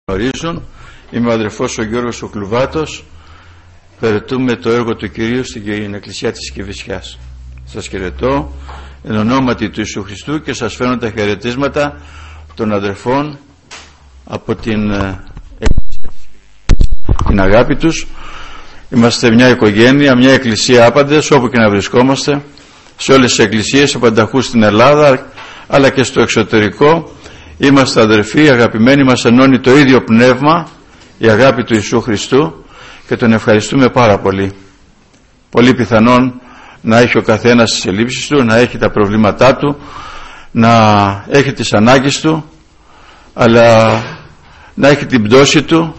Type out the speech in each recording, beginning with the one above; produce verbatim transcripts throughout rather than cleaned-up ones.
Γνωρίζουν. Είμαι ο αδερφός ο Γιώργος ο Κλουβάτος. Περαιτούμε το έργο του Κυρίου στην Εκκλησία της Κηφισιάς. Σας χαιρετώ εν ονόματι του Ιησού Χριστού και σας φέρνω τα χαιρετίσματα των αδερφών από την Εκκλησία, την αγάπη τους. Είμαστε μια οικογένεια, μια εκκλησία άπαντες όπου και να βρισκόμαστε, σε όλες τις εκκλησίες απανταχού στην Ελλάδα αλλά και στο εξωτερικό. Είμαστε αδερφοί, αγαπημένοι, μας ενώνει το ίδιο πνεύμα, η αγάπη του Ιησού Χριστού, και τον ευχαριστούμε πάρα πολύ. Πολύ πιθανόν να έχει ο καθένας τις ελλείψεις του, να έχει τα προβλήματά του, να έχει τις ανάγκες του, αλλά να έχει την πτώση του.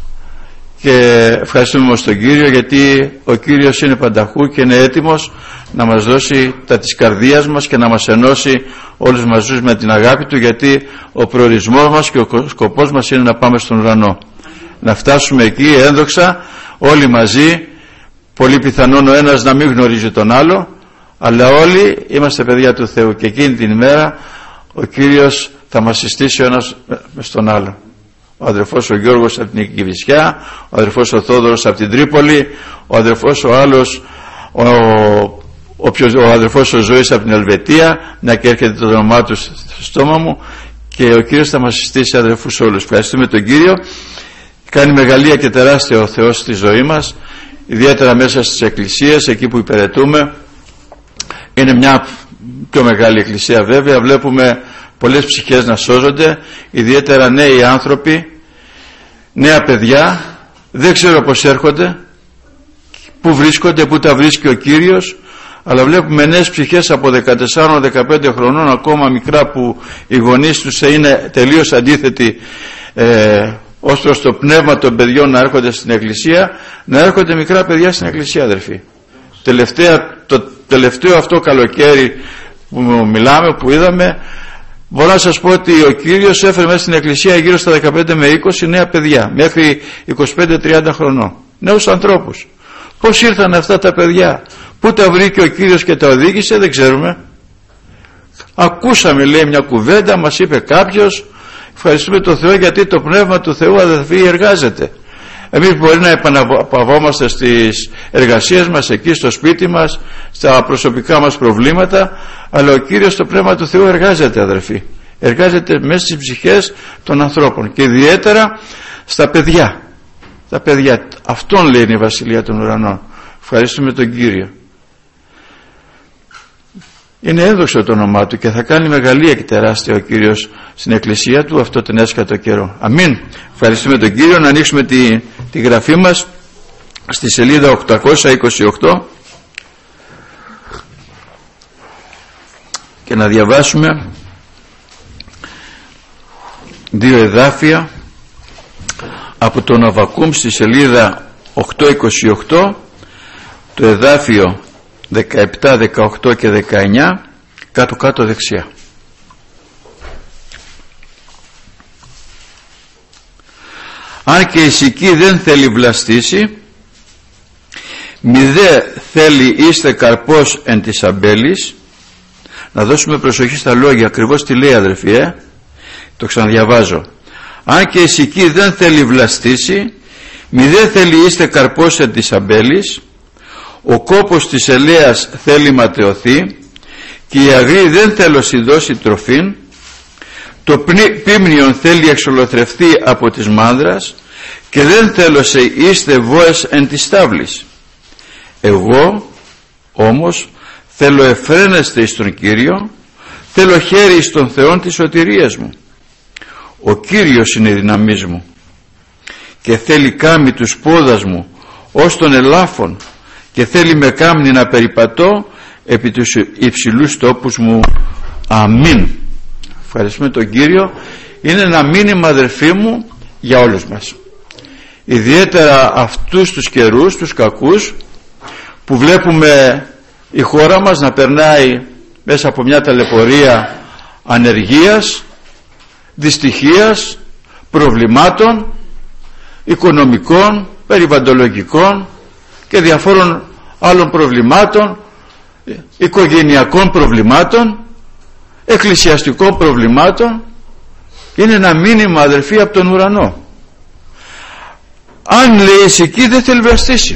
Και ευχαριστούμε όμως τον Κύριο, γιατί ο Κύριος είναι πανταχού και είναι έτοιμος να μας δώσει τα της καρδίας μας και να μας ενώσει όλους μαζί με την αγάπη του, γιατί ο προορισμός μας και ο σκοπός μας είναι να πάμε στον ουρανό, να φτάσουμε εκεί ένδοξα όλοι μαζί. Πολύ πιθανόν ο ένας να μην γνωρίζει τον άλλο, αλλά όλοι είμαστε παιδιά του Θεού και εκείνη την ημέρα ο Κύριος θα μας συστήσει ο ένας μες τον άλλο. Ο αδερφός ο Γιώργος από την Κηφισιά, ο αδερφός ο Θόδωρος από την Τρίπολη, ο αδερφός ο άλλος ο, ο, ποιος, ο αδερφός ο Ζωής από την Ελβετία, να και έρχεται το όνομά του στο στόμα μου, και ο Κύριος θα μας συστήσει αδερφούς όλους. Ευχαριστούμε τον Κύριο. Κάνει μεγαλεία και τεράστια ο Θεός στη ζωή μας, ιδιαίτερα μέσα στις εκκλησίες, εκεί που υπηρετούμε. Είναι μια πιο μεγάλη εκκλησία βέβαια, βλέπουμε πολλές ψυχές να σώζονται, ιδιαίτερα νέοι άνθρωποι, νέα παιδιά, δεν ξέρω πως έρχονται, πού βρίσκονται, πού τα βρίσκει ο Κύριος, αλλά βλέπουμε νέες ψυχές από δεκατέσσερα δεκαπέντε χρονών, ακόμα μικρά, που οι γονείς τους είναι τελείως αντίθετοι ε, ως προς το πνεύμα των παιδιών να έρχονται στην εκκλησία, να έρχονται μικρά παιδιά στην εκκλησία, αδερφοί. Τελευταία, το τελευταίο αυτό καλοκαίρι που μιλάμε, που είδαμε, μπορώ να σας πω ότι ο Κύριος έφερε μέσα στην εκκλησία γύρω στα δεκαπέντε με είκοσι νέα παιδιά, μέχρι είκοσι πέντε τριάντα χρονών, νέους ανθρώπους. Πώς ήρθαν αυτά τα παιδιά, πού τα βρήκε ο Κύριος και τα οδήγησε, δεν ξέρουμε. Ακούσαμε, λέει, μια κουβέντα, μας είπε κάποιος. Ευχαριστούμε τον Θεό, γιατί το πνεύμα του Θεού, αδελφοί, εργάζεται. Εμείς μπορεί να επαναπαυόμαστε στις εργασίες μας, εκεί στο σπίτι μας, στα προσωπικά μας προβλήματα, αλλά ο Κύριος, το πνεύμα του Θεού, εργάζεται, αδελφοί. Εργάζεται μέσα στις ψυχές των ανθρώπων και ιδιαίτερα στα παιδιά. Τα παιδιά, αυτόν λέει η Βασιλεία των Ουρανών. Ευχαριστούμε τον Κύριο. Είναι ένδοξο το όνομά του και θα κάνει μεγαλεία και τεράστια ο Κύριος στην εκκλησία του αυτό τον έσκατο καιρό. Αμήν. Ευχαριστούμε τον Κύριο. Να ανοίξουμε τη, τη γραφή μας στη σελίδα οκτακόσια είκοσι οκτώ και να διαβάσουμε δύο εδάφια από τον Αββακούμ στη σελίδα οκτακόσια είκοσι οκτώ, το εδάφιο δεκαεπτά, δεκαοκτώ και δεκαεννιά, κάτω κάτω δεξιά. Αν και η σική δεν θέλει βλαστήσει, μη δε θέλει είστε καρπός εν της αμπέλης. Να δώσουμε προσοχή στα λόγια, ακριβώς τι λέει, αδερφοί, ε? Το ξαναδιαβάζω. Αν και η σική δεν θέλει βλαστήσει, μη δε θέλει είστε καρπός εν της αμπέλης. Ο κόπος της ελαίας θέλει ματαιωθεί και η αγρή δεν θέλει δώσει τροφήν. Το πίμνιον θέλει εξολοθρευτεί από της μάνδρας και δεν θέλωσε είστε βόες εν της τάβλης. Εγώ όμως θέλω εφραίνεστε εις τον Κύριο, θέλω χέρι εις τον Θεόν της σωτηρίας μου. Ο Κύριος είναι η δύναμής μου και θέλει κάμει τους πόδας μου ως των ελάφων και θέλει με κάμνη να περιπατώ επί τους υψηλούς τόπους μου. Αμήν. Ευχαριστούμε τον Κύριο. Είναι ένα μήνυμα, αδερφοί μου, για όλους μας, ιδιαίτερα αυτούς τους καιρούς, τους κακούς, που βλέπουμε η χώρα μας να περνάει μέσα από μια ταλαιπωρία ανεργίας, δυστυχίας, προβλημάτων οικονομικών, περιβαλλοντολογικών και διαφόρων άλλων προβλημάτων, οικογενειακών προβλημάτων, εκκλησιαστικών προβλημάτων. Είναι ένα μήνυμα, αδελφοί, από τον ουρανό. αν λέει εκεί δεν θέλει βλαστήσει.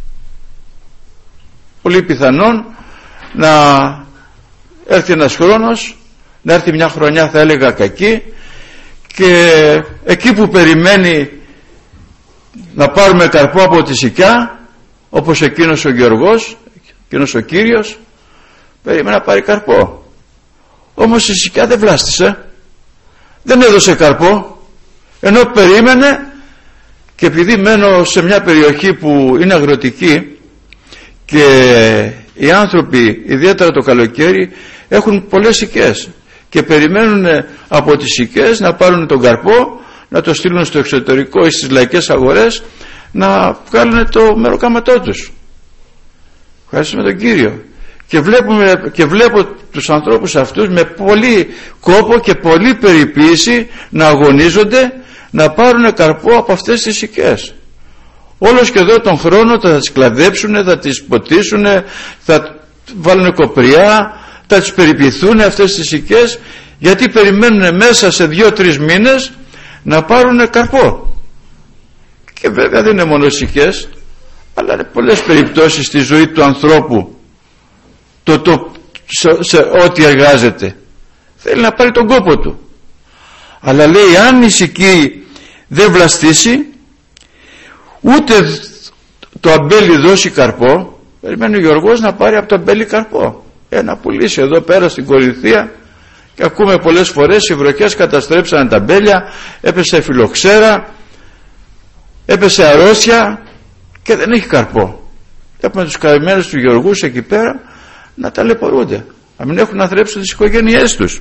Πολύ πιθανόν να έρθει ένας χρόνος, να έρθει μια χρονιά θα έλεγα κακή, και εκεί που περιμένει να πάρουμε καρπό από τη σικιά, όπως εκείνος ο Γεωργός, εκείνος ο Κύριος περίμενε να πάρει καρπό, όμως η σικιά δεν βλάστησε, δεν έδωσε καρπό, ενώ περίμενε. Και επειδή μένω σε μια περιοχή που είναι αγροτική και οι άνθρωποι ιδιαίτερα το καλοκαίρι έχουν πολλές σικές και περιμένουν από τις σικές να πάρουν τον καρπό, να το στείλουν στο εξωτερικό ή στις λαϊκές αγορές να βγάλουν το μεροκάματό τους. Ευχαριστούμε τον Κύριο. Και, βλέπουμε, και βλέπω τους ανθρώπους αυτούς με πολύ κόπο και πολύ περιποίηση να αγωνίζονται να πάρουν καρπό από αυτές τις σικές. Όλος και εδώ τον χρόνο θα τις κλαδέψουν, θα τις ποτίσουν, θα βάλουν κοπριά, θα τις περιποιηθούν αυτές τις σικές, γιατί περιμένουν μέσα σε δύο-τρεις μήνες να πάρουν καρπό. Και βέβαια δεν είναι μόνο σικές, αλλά είναι πολλές περιπτώσεις στη ζωή του ανθρώπου, το, το, σε, σε ό,τι εργάζεται θέλει να πάρει τον κόπο του. Αλλά λέει αν η σική δεν βλαστήσει, ούτε το αμπέλι δώσει καρπό, περιμένει ο Γιώργος να πάρει από το αμπέλι καρπό, ένα πουλήσει εδώ πέρα στην Κορινθία, και ακούμε πολλές φορές οι βροχές καταστρέψανε τα αμπέλια, έπεσε φιλοξέρα, έπεσε αρρώστια και δεν έχει καρπό. Έχουμε τους καημένους του Γεωργούς εκεί πέρα να ταλαιπωρούνται, να μην έχουν να θρέψουν τις οικογένειές τους.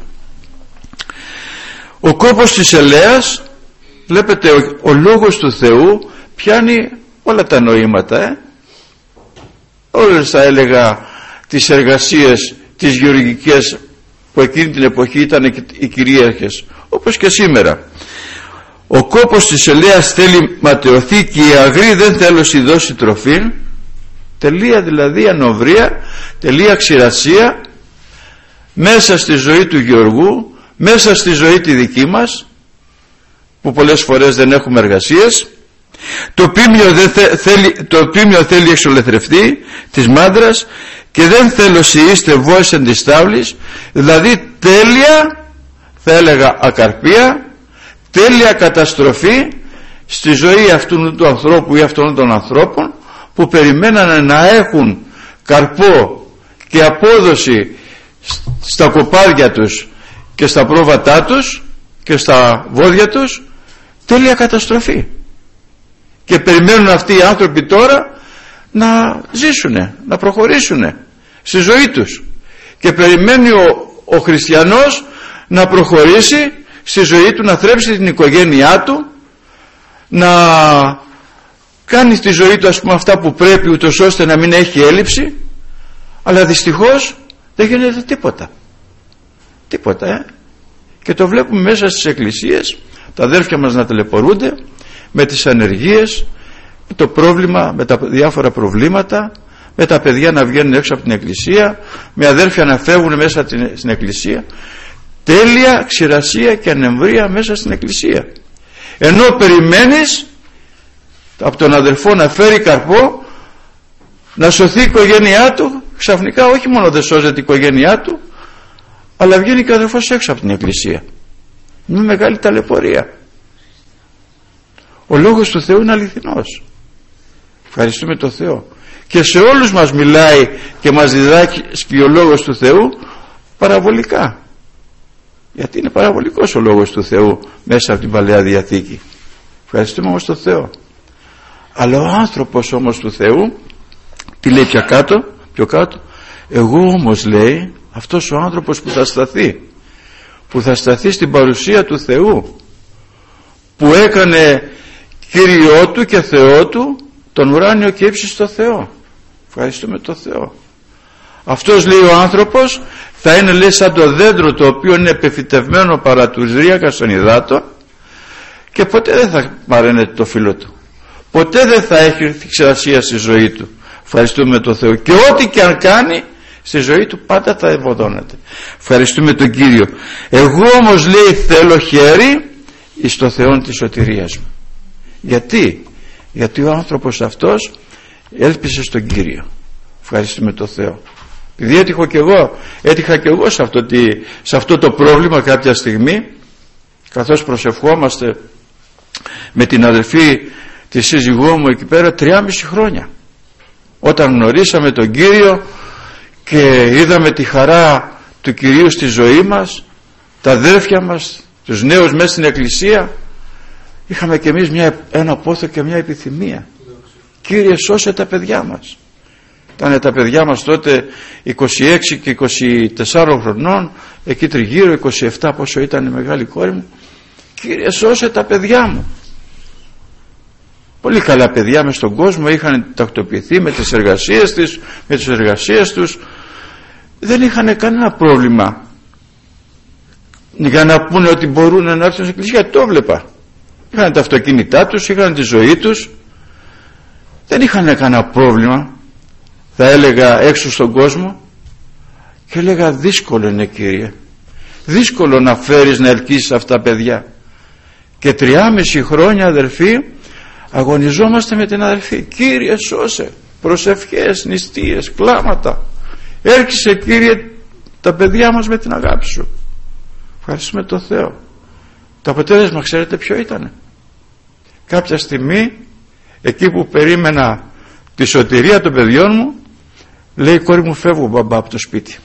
Ο κόπος της ελαίας, βλέπετε, ο, ο λόγος του Θεού πιάνει όλα τα νοήματα, ε? όλες θα έλεγα τις εργασίες τις γεωργικές που εκείνη την εποχή ήταν οι κυρίαρχες, όπως και σήμερα. Ο κόπος της ελαίας θέλει ματαιωθεί και η αγρή δεν θέλωση δώσει τροφή. Τελεία δηλαδή ανοβρία, τελεία ξηρασία μέσα στη ζωή του Γεωργού, μέσα στη ζωή τη δική μας που πολλές φορές δεν έχουμε εργασίες. Το πίμιο, δεν θε, θέλει, το πίμιο θέλει εξολεθρευτεί της μάντρας και δεν θέλωση είστε βόης εν της τάβλης, δηλαδή τέλεια, θα έλεγα ακαρπία, τέλεια καταστροφή στη ζωή αυτού του ανθρώπου ή αυτών των ανθρώπων που περιμένανε να έχουν καρπό και απόδοση στα κοπάδια τους και στα πρόβατά τους και στα βόδια τους, τέλεια καταστροφή. Και περιμένουν αυτοί οι άνθρωποι τώρα να ζήσουνε, να προχωρήσουνε στη ζωή τους, και περιμένει ο, ο χριστιανός να προχωρήσει στη ζωή του, να θρέψει την οικογένειά του, να κάνει στη ζωή του ας πούμε αυτά που πρέπει, ούτως ώστε να μην έχει έλλειψη. Αλλά δυστυχώς δεν γίνεται τίποτα τίποτα ε? Και το βλέπουμε μέσα στις εκκλησίες, τα αδέρφια μας να ταλαιπωρούνται με τις ανεργίες, με το πρόβλημα, με τα διάφορα προβλήματα, με τα παιδιά να βγαίνουν έξω από την εκκλησία, με αδέρφια να φεύγουν μέσα στην εκκλησία. Τέλεια ξηρασία και ανεμβρία μέσα στην εκκλησία, ενώ περιμένεις από τον αδελφό να φέρει καρπό, να σωθεί η οικογένειά του. Ξαφνικά όχι μόνο δεν σώζεται η οικογένειά του, αλλά βγαίνει και ο αδελφός έξω από την εκκλησία με μεγάλη ταλαιπωρία. Ο λόγος του Θεού είναι αληθινός. Ευχαριστούμε τον Θεό. Και σε όλους μας μιλάει και μας διδάσκει ο λόγος του Θεού παραβολικά, γιατί είναι παραβολικός ο λόγος του Θεού μέσα από την Παλαιά Διαθήκη. Ευχαριστούμε όμως τον Θεό. Αλλά ο άνθρωπος όμως του Θεού τι λέει πιο κάτω, πιο κάτω εγώ όμως, λέει, αυτός ο άνθρωπος που θα σταθεί που θα σταθεί στην παρουσία του Θεού, που έκανε Κύριό του και Θεό του τον ουράνιο και ύψιστο Θεό. Ευχαριστούμε τον Θεό. Αυτός, λέει, ο άνθρωπος θα είναι, λέει, σαν το δέντρο το οποίο είναι επεφυτευμένο παρά τους ρίακας των υδάτων και ποτέ δεν θα παρένεται το φύλλο του, ποτέ δεν θα έχει ξηρασία στη ζωή του. Ευχαριστούμε τον Θεό. Και ό,τι και αν κάνει στη ζωή του πάντα θα ευωδώνεται. Ευχαριστούμε τον Κύριο. Εγώ όμως, λέει, θέλω χέρι εις το Θεόν της σωτηρίας μου. Γιατί? Γιατί ο άνθρωπος αυτός έλπισε στον Κύριο. Ευχαριστούμε τον Θεό. Επειδή έτυχα και εγώ, έτυχα και εγώ σε αυτό, τη, σε αυτό το πρόβλημα κάποια στιγμή, καθώς προσευχόμαστε με την αδελφή τη σύζυγό μου εκεί πέρα τριάμιση χρόνια. Όταν γνωρίσαμε τον Κύριο και είδαμε τη χαρά του Κυρίου στη ζωή μας, τα αδέρφια μας, τους νέους μέσα στην εκκλησία, είχαμε κι εμείς μια, ένα πόθο και μια επιθυμία. Κύριε, σώσε τα παιδιά μας. Ήταν τα παιδιά μας τότε είκοσι έξι και είκοσι τέσσερα χρονών, εκεί τριγύρω είκοσι επτά πόσο ήταν η μεγάλη κόρη μου. Κύριε, σώσε τα παιδιά μου. Πολύ καλά παιδιά μες στον κόσμο, είχαν τακτοποιηθεί με τις εργασίες τους, με τις εργασίες τους, δεν είχαν κανένα πρόβλημα για να πούνε ότι μπορούν να έρθουν στην εκκλησία. Το βλέπα. Είχαν τα αυτοκίνητά τους, είχαν τη ζωή τους, δεν είχαν κανένα πρόβλημα. Θα έλεγα έξω στον κόσμο, και έλεγα δύσκολο είναι, Κύριε, δύσκολο να φέρεις να ελκύσεις αυτά τα παιδιά. Και τριάμιση χρόνια, αδερφοί, αγωνιζόμαστε με την αδελφή. Κύριε, σώσε. Προσευχές, νηστείες, κλάματα. Έρχεσαι, Κύριε, τα παιδιά μας με την αγάπη σου. Ευχαριστούμε τον Θεό. Το αποτέλεσμα ξέρετε ποιο ήταν? Κάποια στιγμή, εκεί που περίμενα τη σωτηρία των παιδιών μου, λέει η κόρη μου, φεύγω μπαμπά από το σπίτι.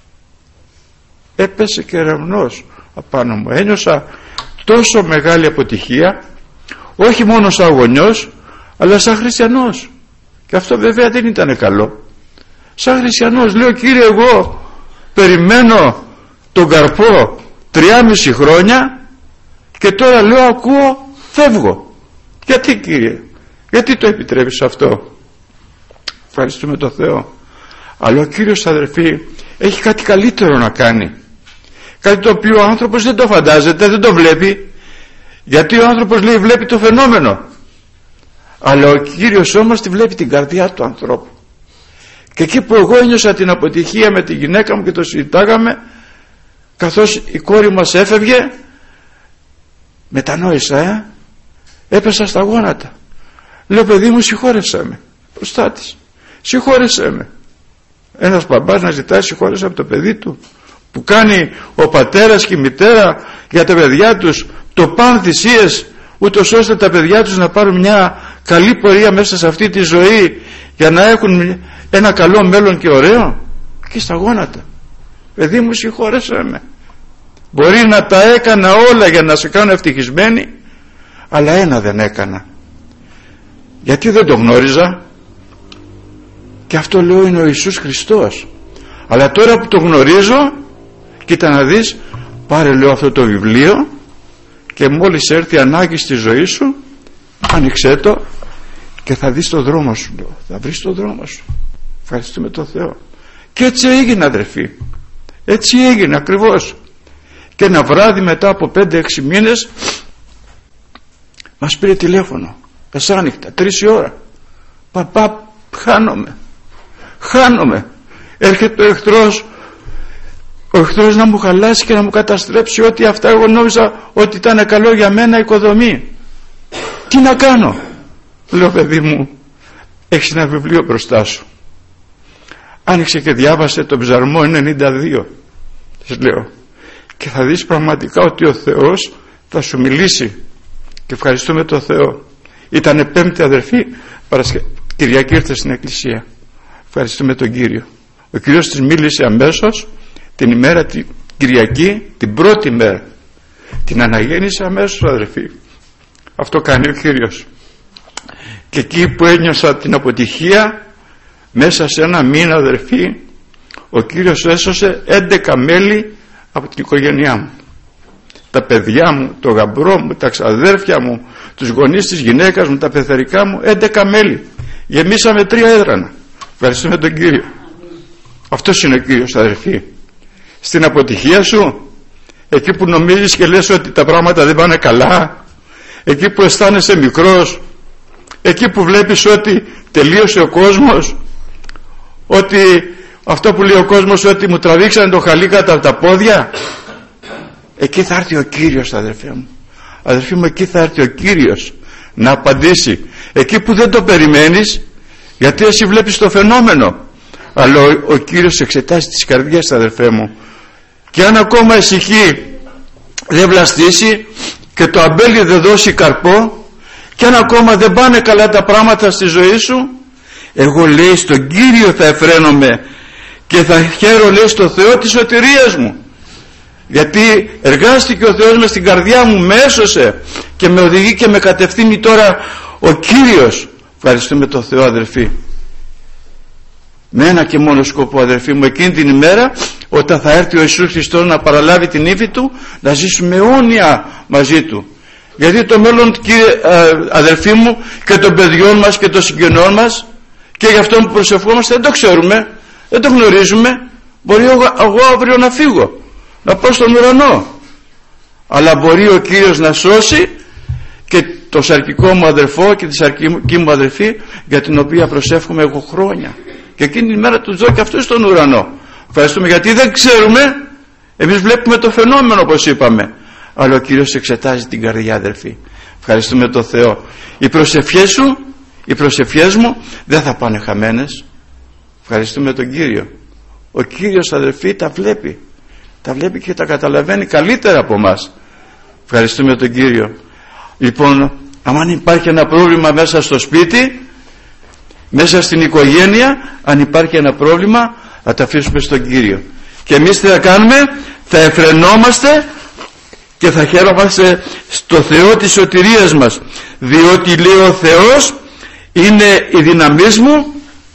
Έπεσε κεραυνός απάνω μου. Ένιωσα τόσο μεγάλη αποτυχία, όχι μόνο σαν γονιός, αλλά σαν χριστιανός. Και αυτό βέβαια δεν ήταν καλό. Σαν χριστιανός λέω, Κύριε, εγώ περιμένω τον καρπό τριάμιση χρόνια και τώρα λέω, ακούω, φεύγω. Γιατί, Κύριε, γιατί το επιτρέπεις αυτό? Ευχαριστούμε τον Θεό. Αλλά ο Κύριος, αδερφοί, έχει κάτι καλύτερο να κάνει, κάτι το οποίο ο άνθρωπος δεν το φαντάζεται, δεν το βλέπει, γιατί ο άνθρωπος, λέει, βλέπει το φαινόμενο, αλλά ο Κύριος όμως τη βλέπει την καρδιά του ανθρώπου. Και εκεί που εγώ ένιωσα την αποτυχία με τη γυναίκα μου και το συζητάγαμε, καθώς η κόρη μας έφευγε, μετανόησα, ε? έπεσα στα γόνατα. Λέω, παιδί μου, συγχώρεσέ με μπροστά της, συγχώρεσέ με. Ένας μπαμπάς να ζητάει συγχώρεση από το παιδί του, που κάνει ο πατέρας και η μητέρα για τα παιδιά τους το παν θυσίες, ούτως ώστε τα παιδιά τους να πάρουν μια καλή πορεία μέσα σε αυτή τη ζωή, για να έχουν ένα καλό μέλλον και ωραίο. Και στα γόνατα, παιδί μου, συγχώρεσέ με. Μπορεί να τα έκανα όλα για να σε κάνω ευτυχισμένη, αλλά ένα δεν έκανα. Γιατί δεν το γνώριζα. Και αυτό, λέω, είναι ο Ιησούς Χριστός. Αλλά τώρα που το γνωρίζω, κοίτα να δεις, πάρε, λέω, αυτό το βιβλίο, και μόλις έρθει ανάγκη στη ζωή σου, άνοιξέ το και θα δεις το δρόμο σου, λέω. Θα βρεις το δρόμο σου. Ευχαριστούμε τον Θεό. Και έτσι έγινε, αδερφοί, έτσι έγινε ακριβώς. Και ένα βράδυ, μετά από πέντε έξι μήνες, μας πήρε τηλέφωνο μεσάνυχτα, τρεις η ώρα. Παπά, χάνομαι, χάνομαι. Έρχεται ο εχθρός, ο εχθρός να μου χαλάσει και να μου καταστρέψει ό,τι αυτά εγώ νόμιζα ότι ήταν καλό για μένα οικοδομή. Τι να κάνω? Λέω, παιδί μου, έχεις ένα βιβλίο μπροστά σου. Άνοιξε και διάβασε τον Ψαλμό ενενήντα δύο, της λέω, και θα δεις πραγματικά ότι ο Θεός θα σου μιλήσει. Και ευχαριστούμε τον Θεό. Ήτανε Πέμπτη, αδερφή, Παρασκε... Κυριακή ήρθε στην εκκλησία. Ευχαριστούμε τον Κύριο. Ο Κύριος της μίλησε αμέσως την ημέρα την Κυριακή, την πρώτη μέρα. Την αναγέννησε αμέσως, αδερφή. Αυτό κάνει ο Κύριος. Και εκεί που ένιωσα την αποτυχία, μέσα σε ένα μήνα, αδερφή, ο Κύριος έσωσε έντεκα μέλη από την οικογένειά μου. Τα παιδιά μου, το γαμπρό μου, τα ξαδέρφια μου, τους γονείς της γυναίκας μου, τα πεθερικά μου, έντεκα μέλη. Γεμίσαμε τρία έδρανα. Ευχαριστούμε τον Κύριο. Αυτός είναι ο Κύριος, αδερφοί. Στην αποτυχία σου, εκεί που νομίζεις και λες ότι τα πράγματα δεν πάνε καλά, εκεί που αισθάνεσαι μικρός, εκεί που βλέπεις ότι τελείωσε ο κόσμος, ότι αυτό που λέει ο κόσμος, ότι μου τραβήξανε το χαλί κατά από τα πόδια, εκεί θα έρθει ο Κύριος, αδερφέ μου. Αδερφοί μου, εκεί θα έρθει ο Κύριος να απαντήσει. εκεί που δεν το περιμένεις, γιατί εσύ βλέπεις το φαινόμενο, αλλά ο, ο Κύριος εξετάζει τις καρδιές, αδερφέ μου, και αν ακόμα ησυχεί δεν βλαστήσει και το αμπέλι δεν δώσει καρπό, και αν ακόμα δεν πάνε καλά τα πράγματα στη ζωή σου, εγώ, λέει, στον Κύριο θα εφραίνομαι και θα χαίρω, λέει, στο Θεό της σωτηρίας μου, γιατί εργάστηκε ο Θεός μες στην καρδιά μου, με έσωσε και με οδηγεί και με κατευθύνει τώρα ο Κύριος. Ευχαριστούμε τον Θεό, αδερφοί, με ένα και μόνο σκοπό, αδερφοί μου, εκείνη την ημέρα όταν θα έρθει ο Ιησούς Χριστός να παραλάβει την ύφη Του, να ζήσουμε αιώνια μαζί Του. Γιατί το μέλλον, κύριε, αδερφοί μου, και των παιδιών μας και των συγγενών μας και για αυτόν που προσευχόμαστε δεν το ξέρουμε, δεν το γνωρίζουμε. Μπορεί εγώ, εγώ αύριο να φύγω, να πάω στον ουρανό, αλλά μπορεί ο Κύριος να σώσει και το σαρκικό μου αδερφό και τη σαρκική μου αδερφή, για την οποία προσεύχομαι εγώ χρόνια, και εκείνη την μέρα τους δω και αυτούς στον ουρανό. Ευχαριστούμε, γιατί δεν ξέρουμε, εμείς βλέπουμε το φαινόμενο όπως είπαμε, αλλά ο Κύριος εξετάζει την καρδιά, αδερφοί. Ευχαριστούμε τον Θεό. Οι προσευχές σου, οι προσευχές μου δεν θα πάνε χαμένες. Ευχαριστούμε τον Κύριο. Ο Κύριος, αδερφοί, τα βλέπει, τα βλέπει και τα καταλαβαίνει καλύτερα από μας. Ευχαριστούμε τον Κύριο. Λοιπόν, αν υπάρχει ένα πρόβλημα μέσα στο σπίτι, μέσα στην οικογένεια, αν υπάρχει ένα πρόβλημα, θα τα αφήσουμε στον Κύριο, και εμείς τι θα κάνουμε? Θα εφρενόμαστε και θα χαίρομαστε στο Θεό της σωτηρίας μας, διότι, λέει, ο Θεός είναι η δύναμής μου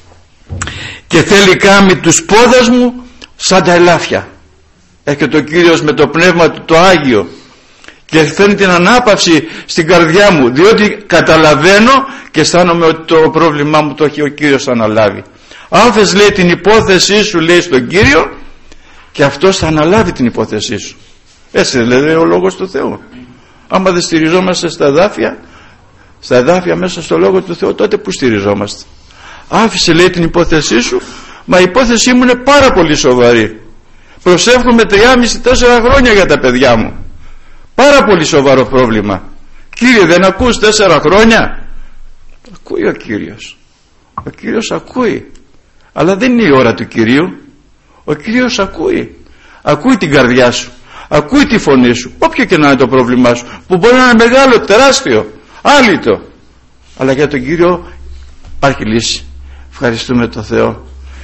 και θέλει κάμει τους πόδας μου σαν τα ελάφια. Έρχεται ο Κύριος με το πνεύμα Του το Άγιο και φέρνει την ανάπαυση στην καρδιά μου, διότι καταλαβαίνω και αισθάνομαι ότι το πρόβλημά μου το έχει ο Κύριος αναλάβει. Άφες, λέει, την υπόθεσή σου, λέει, στον Κύριο, και αυτός θα αναλάβει την υπόθεσή σου. Έτσι λέει ο Λόγος του Θεού. Άμα δεν στηριζόμαστε στα εδάφια, στα εδάφια μέσα στο Λόγο του Θεού, τότε που στηριζόμαστε? Άφησε, λέει, την υπόθεσή σου. Μα η υπόθεσή μου είναι πάρα πολύ σοβαρή. Προσεύχομαι τρία τέσσερα χρόνια για τα παιδιά μου. Πάρα πολύ σοβαρό πρόβλημα. Κύριε, δεν ακούς τέσσερα χρόνια? Ακούει ο Κύριος. Ο Κύριος ακούει. Αλλά δεν είναι η ώρα του Κυρίου. Ο Κύριος ακούει. Ακούει την καρδιά σου. Ακούει τη φωνή σου. Όποιο και να είναι το πρόβλημά σου, που μπορεί να είναι μεγάλο, τεράστιο, άλυτο, αλλά για τον Κύριο υπάρχει λύση. Ευχαριστούμε τον Θεό.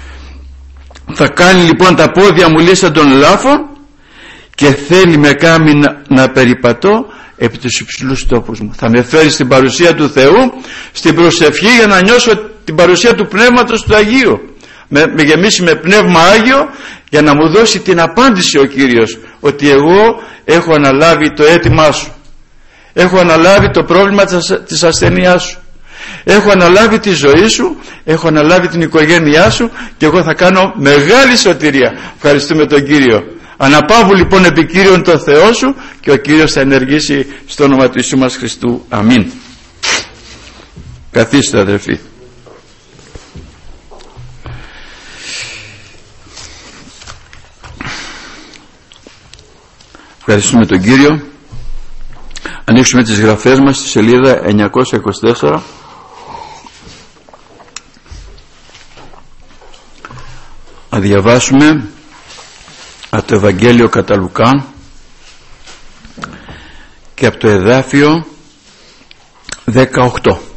Θα κάνει, λοιπόν, τα πόδια μου, λέει, σαν των λάφων, και θέλει με κάμει να, να περιπατώ επί τους υψηλούς τόπους μου. Θα με φέρει στην παρουσία του Θεού, στην προσευχή, για να νιώσω την παρουσία του Πνεύματος του Αγίου. Με, με γεμίσει με Πνεύμα Άγιο, για να μου δώσει την απάντηση ο Κύριος, ότι εγώ έχω αναλάβει το αίτημά σου, έχω αναλάβει το πρόβλημα της ασθενείας σου, έχω αναλάβει τη ζωή σου, έχω αναλάβει την οικογένειά σου, και εγώ θα κάνω μεγάλη σωτηρία. Ευχαριστούμε τον Κύριο. Αναπαύου, λοιπόν, επί Κύριον το Θεό σου, και ο Κύριος θα ενεργήσει στο όνομα του Ιησού μας Χριστού. Αμήν. Καθίστε, αδερφοί. Ευχαριστούμε τον Κύριο. Ανοίξουμε τις γραφές μας στη σελίδα εννιακόσια είκοσι τέσσερα. Να διαβάσουμε από το Ευαγγέλιο κατά Λουκάν και από το εδάφιο δεκαοκτώ.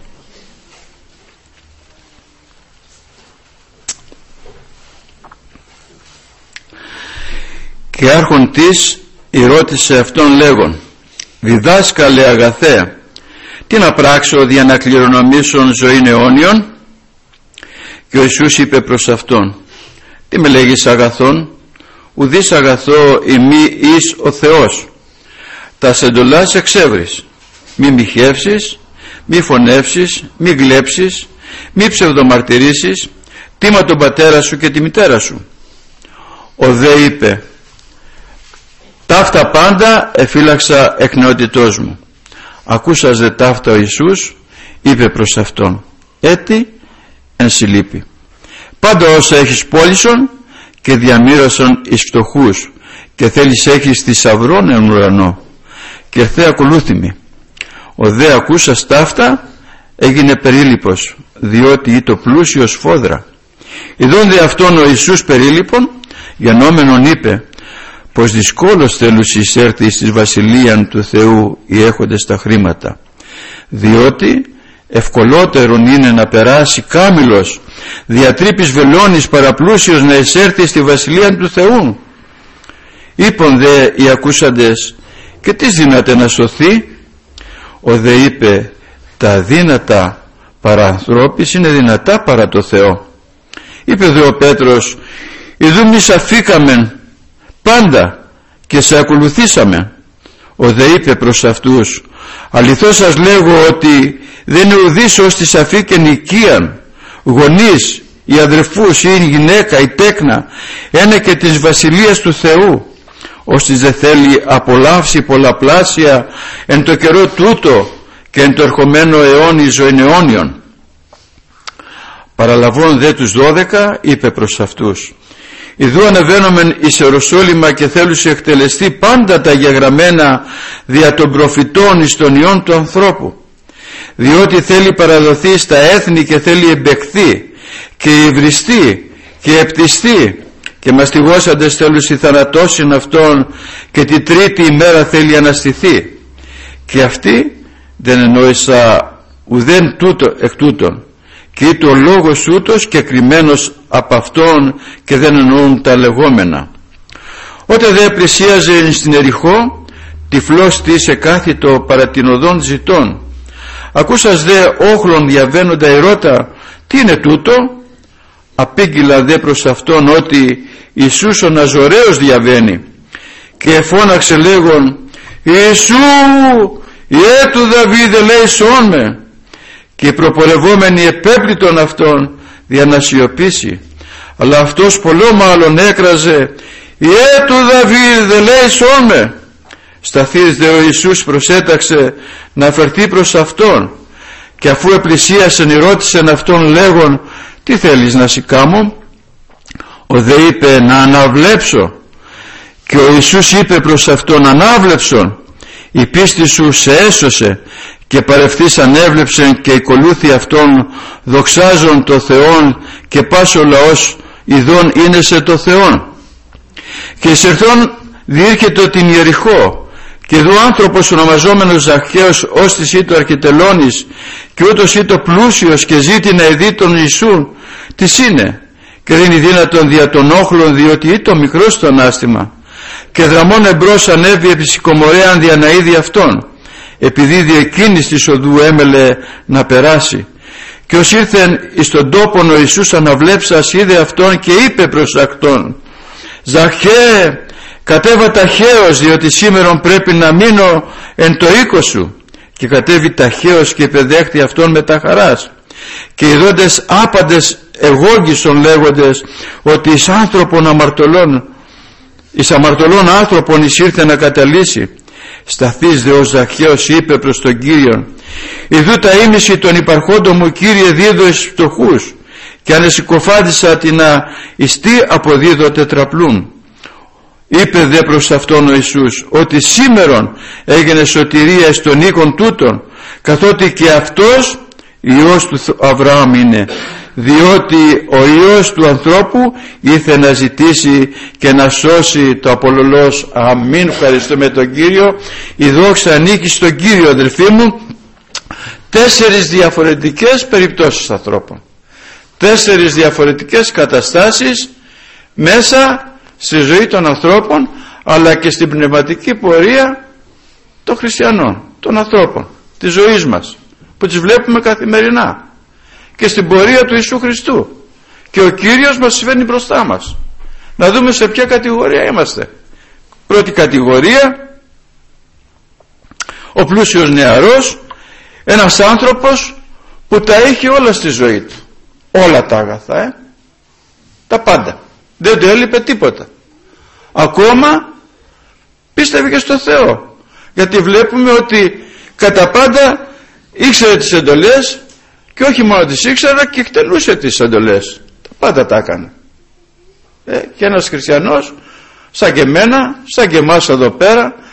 Και άρχον της ρώτησε αυτόν λέγον: διδάσκαλε αγαθέ, τι να πράξω δια να κληρονομήσουν ζωήν αιώνιον? Και ο Ιησούς είπε προς αυτόν: τι με λέγεις αγαθόν? Ουδείς αγαθό ημί εις ο Θεός. Τα σεντολάς εξεύρεις. Μη μοιχεύσεις, μη φωνεύσεις, μη γλέψεις, μη ψευδομαρτυρήσεις, τίμα τον πατέρα σου και τη μητέρα σου. Ο δε είπε: ταύτα πάντα εφύλαξα εκ νεότητός μου. Ακούσας δε ταύτα ο Ιησούς, είπε προς αυτόν: έτι εν συλλείπει. Πάντα όσα έχεις πώλησον και διαμήρωσαν εις φτωχούς, και θέλεις έχεις θησαυρών εν ουρανό, και θε ακολούθημη. Ο δε ακούσας ταύτα έγινε περίλυπος, διότι είτο πλούσιος φόδρα. Ιδών δε αυτόν ο Ιησούς περίλυπον, γενόμενον είπε, πως δυσκόλως θέλους εισέρθει εις βασιλείαν του Θεού οι έχοντες τα χρήματα, διότι ευκολότερον είναι να περάσει κάμιλος διατρύπης βελόνης παραπλούσιος να εισέρθει στη βασιλεία του Θεού. Είπον δε οι ακούσαντες, και τι δύναται να σωθεί? Ο δε είπε, τα δύνατα παρά ανθρώπης είναι δυνατά παρά το Θεό. Είπε δε ο Πέτρος, ιδού μη σαφήκαμεν πάντα και σε ακολουθήσαμε. Ο δε είπε προς αυτούς, αληθώς σας λέγω ότι δεν είναι ουδής ως τη σαφή και νοικίαν, γονείς, οι αδερφούς ή η γυναίκα, η τέκνα, είναι και της βασιλείας του Θεού, ώστις δεν θέλει απολαύσει πολλαπλάσια εν το καιρό τούτο και εν το ερχομένο αιώνι ζωήν αιώνιον. Παραλαβών δε τους δώδεκα είπε προς αυτούς, ιδού ανεβαίνομεν εις Ιεροσόλυμα και θέλουσι εκτελεστεί πάντα τα γεγραμμένα δια των προφητών εις τον Υιόν του ανθρώπου, διότι θέλει παραδοθεί στα έθνη και θέλει εμπεκθεί και υβριστεί και επτιστεί, και μαστιγώσαντες θέλουσι θανατώσιν αυτόν, και τη τρίτη ημέρα θέλει αναστηθεί. Και αυτοί δεν εννοήσα ουδέν τούτο εκ τούτων, και ήτο ο λόγος ούτως και κρυμμένος από αυτόν, και δεν εννοούν τα λεγόμενα. Όταν δε πλησίαζε στην Εριχώ, τυφλός τίσε κάθητο παρά την οδόν ζητών. Ακούσας δε όχλον διαβαίνοντα ερώτα, τι είναι τούτο? Απήγγειλα δε προς αυτόν ότι Ιησούς ο Ναζωραίος διαβαίνει, και εφώναξε λέγον, Ιησού, Ιε του Δαβίδ ελέησόν με. Και οι προπορευόμενοι επέπλητον αυτόν δια να σιωπήσει, αλλά αυτός πολλό μάλλον έκραζε, Ιε του Δαβίδ ελέησόν με. Σταθείς δε ο Ιησούς προσέταξε να φερθεί προς αυτόν, και αφού επλησίασεν ρώτησεν αυτόν λέγον, τι θέλεις να σοι κάμω? Ο δε είπε, να αναβλέψω. Και ο Ιησούς είπε προς αυτόν, ανάβλεψον, η πίστη σου σε έσωσε. Και παρευθύς ανέβλεψεν και ακολούθη αυτόν, δοξάζον το Θεόν, και πας ο λαός ειδών είναι σε το Θεόν. Και εισερθών διήρκεται την Ιεριχώ, και εδώ άνθρωπος ονομαζόμενος Ζαχαίος, ως της ήτο αρχιτελώνης, και ούτως ήτο πλούσιος, και ζήτη να ειδεί τον Ιησούν, τις είναι, και δεν είναι δύνατον δια των όχλων, διότι ήτο μικρός στο ανάστημα. Και δραμών εμπρός ανέβη επί σικομορέαν δια να είδει αυτόν, επειδή δι' εκείνης της οδού έμελε να περάσει. Και ως ήρθεν εις τον τόπον ο Ιησούς αναβλέψας είδε αυτόν, και είπε προς αυτόν, Ζαχαίε, κατέβα ταχαίως, διότι σήμερον πρέπει να μείνω εν το οίκο σου. Και κατέβη ταχαίως και επεδέχθη αυτόν με τα χαράς. Και οι δόντες άπαντες εγόγγισον λέγοντες ότι εις άνθρωπον αμαρτωλών, εις αμαρτωλών άνθρωπον εισήρθε να καταλύσει. Σταθείς δε ο Ζαχαίος είπε προς τον Κύριον, ιδού τα ήμιση των υπαρχόντων μου, Κύριε, δίδω εις φτωχούς, και αν εσυκοφάντησα την ιστή αποδίδω τετραπλούν. Είπε δε προς αυτόν ο Ιησούς, ότι σήμερον έγινε σωτηρία στον οίκον τούτον, καθότι και αυτός Υιός του Αβραάμ είναι, διότι ο Υιός του ανθρώπου ήρθε να ζητήσει και να σώσει το απολωλός. Αμήν. Ευχαριστούμε τον Κύριο. Η δόξα ανήκει στον Κύριο, αδελφοί μου. Τέσσερις διαφορετικές περιπτώσεις ανθρώπων, τέσσερις διαφορετικές καταστάσεις μέσα στη ζωή των ανθρώπων, αλλά και στην πνευματική πορεία των χριστιανών, των ανθρώπων της ζωής μας, που τις βλέπουμε καθημερινά, και στην πορεία του Ιησού Χριστού. Και ο Κύριος μας συμβαίνει μπροστά μας. Να δούμε σε ποια κατηγορία είμαστε. Πρώτη κατηγορία, ο πλούσιος νεαρός, ένας άνθρωπος που τα έχει όλα στη ζωή του, όλα τα αγαθά, ε? τα πάντα, δεν του έλειπε τίποτα. Ακόμα πίστευε και στο Θεό, γιατί βλέπουμε ότι κατά πάντα ήξερε τις εντολές, και όχι μόνο τις ήξερα, και εκτελούσε τις εντολές. Τα πάντα τα έκανε. Ε, και ένας χριστιανός σαν και εμένα, σαν και εμάς εδώ πέρα,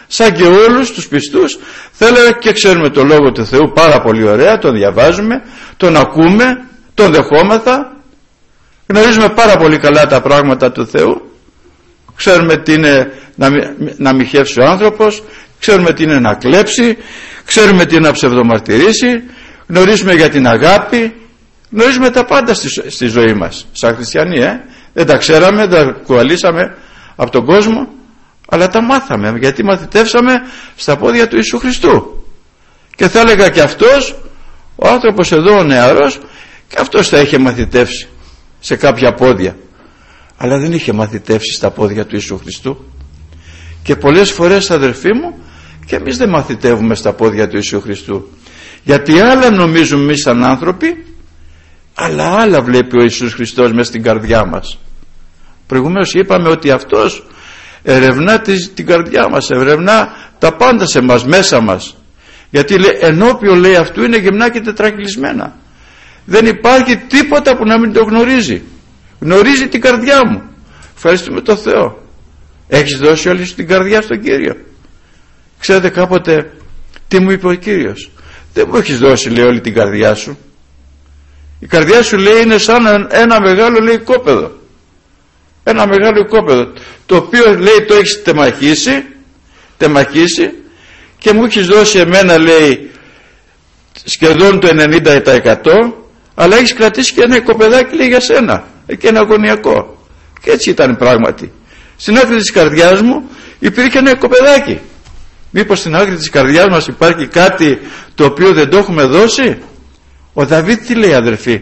σαν και όλους τους πιστούς, θα έλεγα, και ξέρουμε το Λόγο του Θεού πάρα πολύ ωραία, τον διαβάζουμε, τον ακούμε, τον δεχόμεθα, γνωρίζουμε πάρα πολύ καλά τα πράγματα του Θεού, ξέρουμε τι είναι να, να μοιχεύσει ο άνθρωπος, ξέρουμε τι είναι να κλέψει, ξέρουμε τι είναι να ψευδομαρτυρήσει, γνωρίζουμε για την αγάπη, γνωρίζουμε τα πάντα στη, στη ζωή μας σαν χριστιανοί, ε? Δεν τα ξέραμε, δεν τα κουβαλήσαμε από τον κόσμο, αλλά τα μάθαμε, γιατί μαθητεύσαμε στα πόδια του Ιησού Χριστού. Και θα έλεγα και αυτός, ο άνθρωπος εδώ ο νεαρός, και αυτός θα είχε μαθητεύσει σε κάποια πόδια, αλλά δεν είχε μαθητεύσει στα πόδια του Ιησού Χριστού. Και πολλές φορές, αδερφοί μου, και εμείς δεν μαθητεύουμε στα πόδια του Ιησού Χριστού, γιατί άλλα νομίζουμε εμείς σαν άνθρωποι, αλλά άλλα βλέπει ο Ιησούς Χριστός μες στην καρδιά μας. Προηγουμένως είπαμε ότι αυτός ερευνά την καρδιά μας, ερευνά τα πάντα σε μας, μέσα μας, γιατί λέει, ενώπιον, λέει, αυτού είναι γυμνά και τετραγυλισμένα. Δεν υπάρχει τίποτα που να μην το γνωρίζει. Γνωρίζει την καρδιά μου. Ευχαριστούμε τον Θεό. Έχεις δώσει όλη σου την καρδιά στον Κύριο? Ξέρετε κάποτε τι μου είπε ο Κύριος? Δεν μου έχεις δώσει, λέει, όλη την καρδιά σου. Η καρδιά σου, λέει, είναι σαν ένα μεγάλο, λέει, οικόπεδο. Ένα μεγάλο οικόπεδο, το οποίο, λέει, το έχεις τεμαχίσει, τεμαχίσει και μου έχεις δώσει εμένα, λέει, σχεδόν το ενενήντα τοις εκατό, αλλά έχεις κρατήσει και ένα οικοπεδάκι, λέει, για σένα, και ένα αγωνιακό. Και έτσι ήταν πράγματι. Στην άκρη της καρδιάς μου υπήρχε ένα οικοπεδάκι. Μήπως στην άκρη της καρδιάς μας υπάρχει κάτι το οποίο δεν το έχουμε δώσει? Ο Δαβίδ τι λέει, αδερφοί?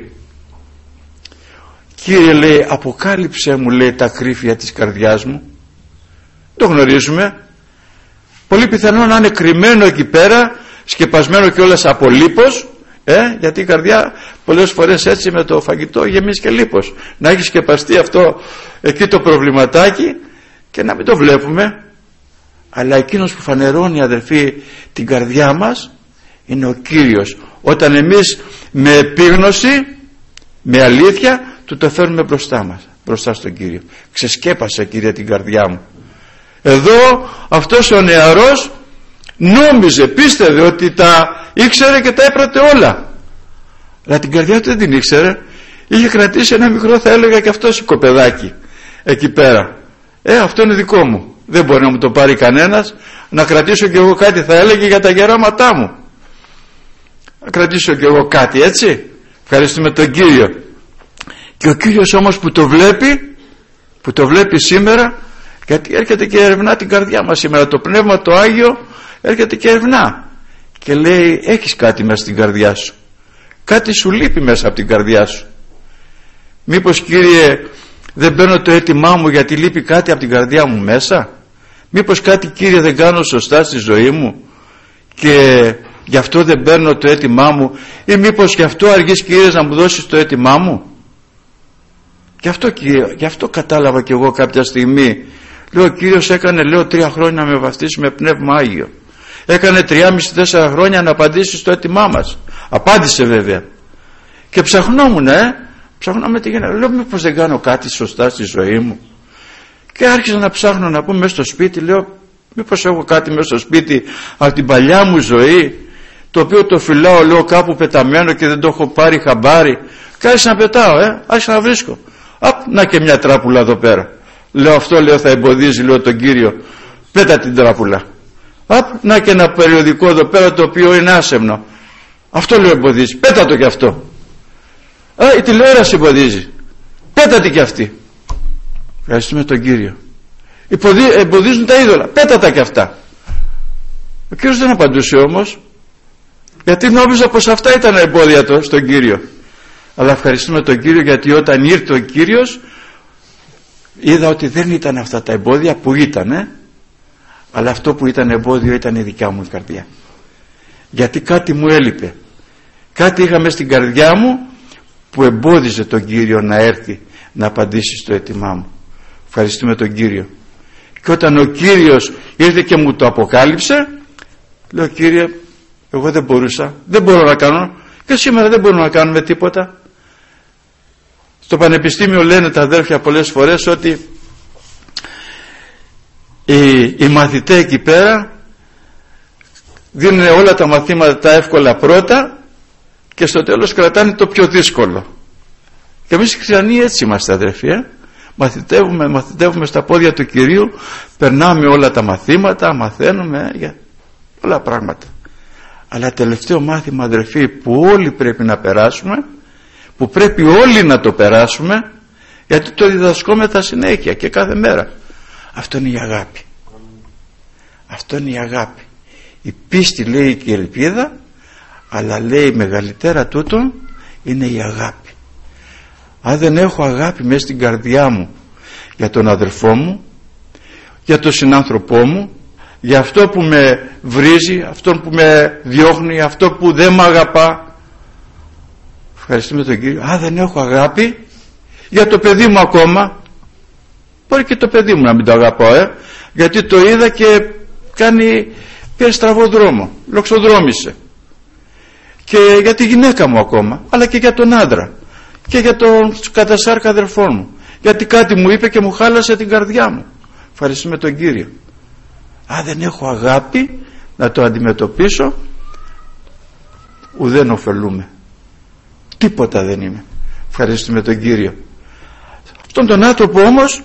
Κύριε, λέει, αποκάλυψε μου, λέει, τα κρύφια της καρδιάς μου. Το γνωρίζουμε. Πολύ πιθανό να είναι κρυμμένο εκεί πέρα, σκεπασμένο κιόλας από λίπος, ε, γιατί η καρδιά πολλές φορές έτσι με το φαγητό γεμίζει και λίπος. Να έχει σκεπαστεί αυτό εκεί το προβληματάκι και να μην το βλέπουμε. Αλλά εκείνος που φανερώνει, αδερφοί, την καρδιά μας είναι ο Κύριος. Όταν εμείς με επίγνωση, με αλήθεια, του το φέρνουμε μπροστά μας, μπροστά στον Κύριο. Ξεσκέπασε, Κύριε, την καρδιά μου. Εδώ αυτός ο νεαρός νόμιζε, πίστευε ότι τα ήξερε και τα έπρατε όλα, αλλά την καρδιά του δεν την ήξερε. Είχε κρατήσει ένα μικρό, θα έλεγα και αυτός, οικοπεδάκι εκεί πέρα. Ε, αυτό είναι δικό μου, δεν μπορεί να μου το πάρει κανένας. Να κρατήσω κι εγώ κάτι, θα έλεγε, για τα γεράματά μου. Να κρατήσω κι εγώ κάτι, έτσι. Ευχαριστούμε τον Κύριο. Και ο Κύριος όμως που το βλέπει, που το βλέπει σήμερα, γιατί έρχεται και ερευνά την καρδιά μας σήμερα, το Πνεύμα το Άγιο έρχεται και ερευνά και λέει, έχεις κάτι μέσα στην καρδιά σου, κάτι σου λείπει μέσα από την καρδιά σου. Μήπως, Κύριε, δεν παίρνω το αίτημά μου γιατί λείπει κάτι από την καρδιά μου μέσα? Μήπως κάτι, Κύριε, δεν κάνω σωστά στη ζωή μου και γι' αυτό δεν παίρνω το αίτημά μου? Ή μήπως γι' αυτό αργείς, Κύριε, να μου δώσεις το αίτημά μου? Γι' αυτό, Κύριε, γι' αυτό κατάλαβα κι εγώ κάποια στιγμή. Λέω, ο Κύριος έκανε, λέω, τρία χρόνια να με βαφτίσει με Πνεύμα Άγιο. Έκανε τριάμιση τέσσερα χρόνια να απαντήσει στο αίτημά μας. Απάντησε βέβαια. Και ψαχνόμουν, ε, ψαχνόμουν τι γίνεται. Λέω, μήπως δεν κάνω κάτι σωστά στη ζωή μου? Και άρχισα να ψάχνω, να πούμε, μέσα στο σπίτι. Λέω, μήπως έχω κάτι μέσα στο σπίτι από την παλιά μου ζωή, το οποίο το φυλάω, λέω, κάπου πεταμένο και δεν το έχω πάρει χαμπάρι. Και άρχισα να πετάω, ε, άρχισα να βρίσκω. Απ, να και μια τράπουλα εδώ πέρα. Λέω, αυτό, λέω, θα εμποδίζει, λέω, τον Κύριο. Πέτα την τράπουλα. Απ, να και ένα περιοδικό εδώ πέρα, το οποίο είναι άσεμνο. Αυτό, λέω, εμποδίζει. Πέτα το κι αυτό. Α, η τηλεόραση εμποδίζει. Πέτα την κι αυτή. Ευχαριστούμε τον Κύριο. Εμποδίζουν τα είδωλα. Πέτα τα κι αυτά. Ο Κύριος δεν απαντούσε όμως, γιατί νόμιζα πως αυτά ήταν εμπόδια το, στον Κύριο. Αλλά ευχαριστούμε τον Κύριο, γιατί όταν ήρθε ο Κύριος είδα ότι δεν ήταν αυτά τα εμπόδια που ήταν, ε? αλλά αυτό που ήταν εμπόδιο ήταν η δικιά μου η καρδιά. Γιατί κάτι μου έλειπε, κάτι είχα μες στην καρδιά μου που εμπόδιζε τον Κύριο να έρθει να απαντήσει στο αίτημά μου. Ευχαριστούμε τον Κύριο. Και όταν ο Κύριος ήρθε και μου το αποκάλυψε, λέω, Κύριε, εγώ δεν μπορούσα, δεν μπορώ να κάνω, και σήμερα δεν μπορούμε να κάνουμε τίποτα. Στο πανεπιστήμιο λένε τα αδέρφια πολλές φορές ότι οι, οι μαθητές εκεί πέρα δίνουν όλα τα μαθήματα τα εύκολα πρώτα και στο τέλος κρατάνε το πιο δύσκολο. Και εμείς οι χριστιανοί έτσι είμαστε, αδερφοί, ε? μαθητεύουμε, μαθητεύουμε στα πόδια του Κυρίου, περνάμε όλα τα μαθήματα, μαθαίνουμε ε, για πολλά πράγματα. Αλλά τελευταίο μάθημα, αδερφοί, που όλοι πρέπει να περάσουμε, που πρέπει όλοι να το περάσουμε, γιατί το διδασκόμεθα συνέχεια και κάθε μέρα, αυτό είναι η αγάπη. Αυτό είναι η αγάπη. Η πίστη, λέει, και η ελπίδα, αλλά λέει μεγαλύτερα τούτον είναι η αγάπη. Αν δεν έχω αγάπη μέσα στην καρδιά μου για τον αδερφό μου, για τον συνάνθρωπό μου, για αυτό που με βρίζει, αυτό που με διώχνει, αυτό που δεν με αγαπά, ευχαριστούμε τον Κύριο, αν δεν έχω αγάπη για το παιδί μου ακόμα, μπορεί και το παιδί μου να μην το αγαπώ, ε, γιατί το είδα και κάνει, πήρε στραβό δρόμο, λοξοδρόμησε, και για τη γυναίκα μου ακόμα, αλλά και για τον άντρα και για τον κατασάρκα αδερφό μου, γιατί κάτι μου είπε και μου χάλασε την καρδιά μου. Ευχαριστούμε τον Κύριο. Αν δεν έχω αγάπη να το αντιμετωπίσω, ουδέν ωφελούμε, τίποτα δεν είμαι. Ευχαριστούμε τον Κύριο. Αυτόν τον άνθρωπο όμως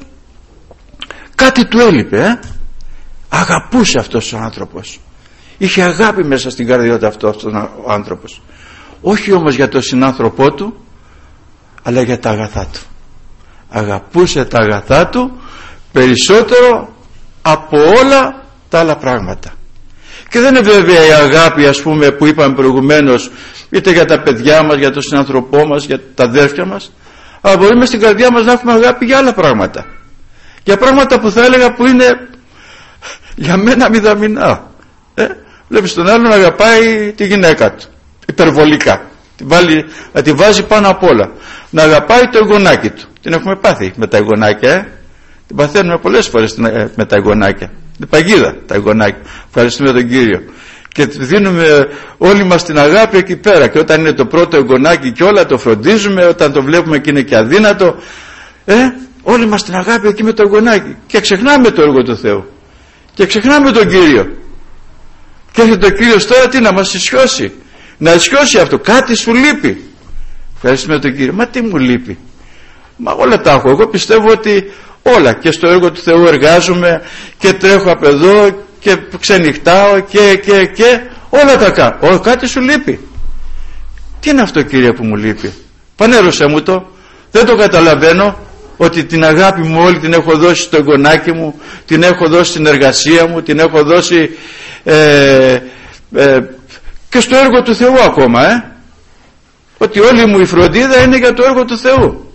κάτι του έλειπε, ε? Αγαπούσε αυτός ο άνθρωπος, είχε αγάπη μέσα στην καρδιά του αυτός ο άνθρωπος, όχι όμως για τον συνάνθρωπό του, αλλά για τα αγαθά του. Αγαπούσε τα αγαθά του περισσότερο από όλα τα άλλα πράγματα. Και δεν είναι βέβαια η αγάπη, ας πούμε, που είπαμε προηγουμένως, είτε για τα παιδιά μας, για τον συνάνθρωπό μας, για τα αδέρφια μας, αλλά μπορούμε στην καρδιά μας να έχουμε αγάπη για άλλα πράγματα, για πράγματα που θα έλεγα που είναι για μένα μηδαμινά. ε? Βλέπεις τον άλλον να αγαπάει τη γυναίκα του υπερβολικά, τη βάλει, να τη βάζει πάνω απ' όλα, να αγαπάει το εγγονάκι του. Την έχουμε πάθει με τα εγγονάκια, ε? την παθαίνουμε πολλές φορές με τα εγγονάκια, την παγίδα τα εγγονάκια. Ευχαριστούμε τον Κύριο. Και δίνουμε όλοι μας την αγάπη εκεί πέρα, και όταν είναι το πρώτο εγγονάκι και όλα το φροντίζουμε, όταν το βλέπουμε και είναι και αδύνατο, ε, όλοι μας την αγάπη εκεί με το εγγονάκι, και ξεχνάμε το έργο του Θεού και ξεχνάμε τον Κύριο. Και έρχεται ο Κύριος τώρα τι, να μας ισιώσει, να ισιώσει αυτό, κάτι σου λείπει. Ευχαριστούμε τον Κύριο. Μα τι μου λείπει? Μα όλα τα έχω. Εγώ πιστεύω ότι όλα, και στο έργο του Θεού εργάζομαι και τρέχω από εδώ και ξενυχτάω και και και όλα τα κάνω. Ω, κάτι σου λείπει. Τι είναι αυτό, Κύριε, που μου λείπει? Πανέρωσέ μου το. Δεν το καταλαβαίνω, ότι την αγάπη μου όλη την έχω δώσει στο εγγονάκι μου, την έχω δώσει στην εργασία μου, την έχω δώσει ε, ε, και στο έργο του Θεού ακόμα, ε? Ότι όλη μου η φροντίδα είναι για το έργο του Θεού.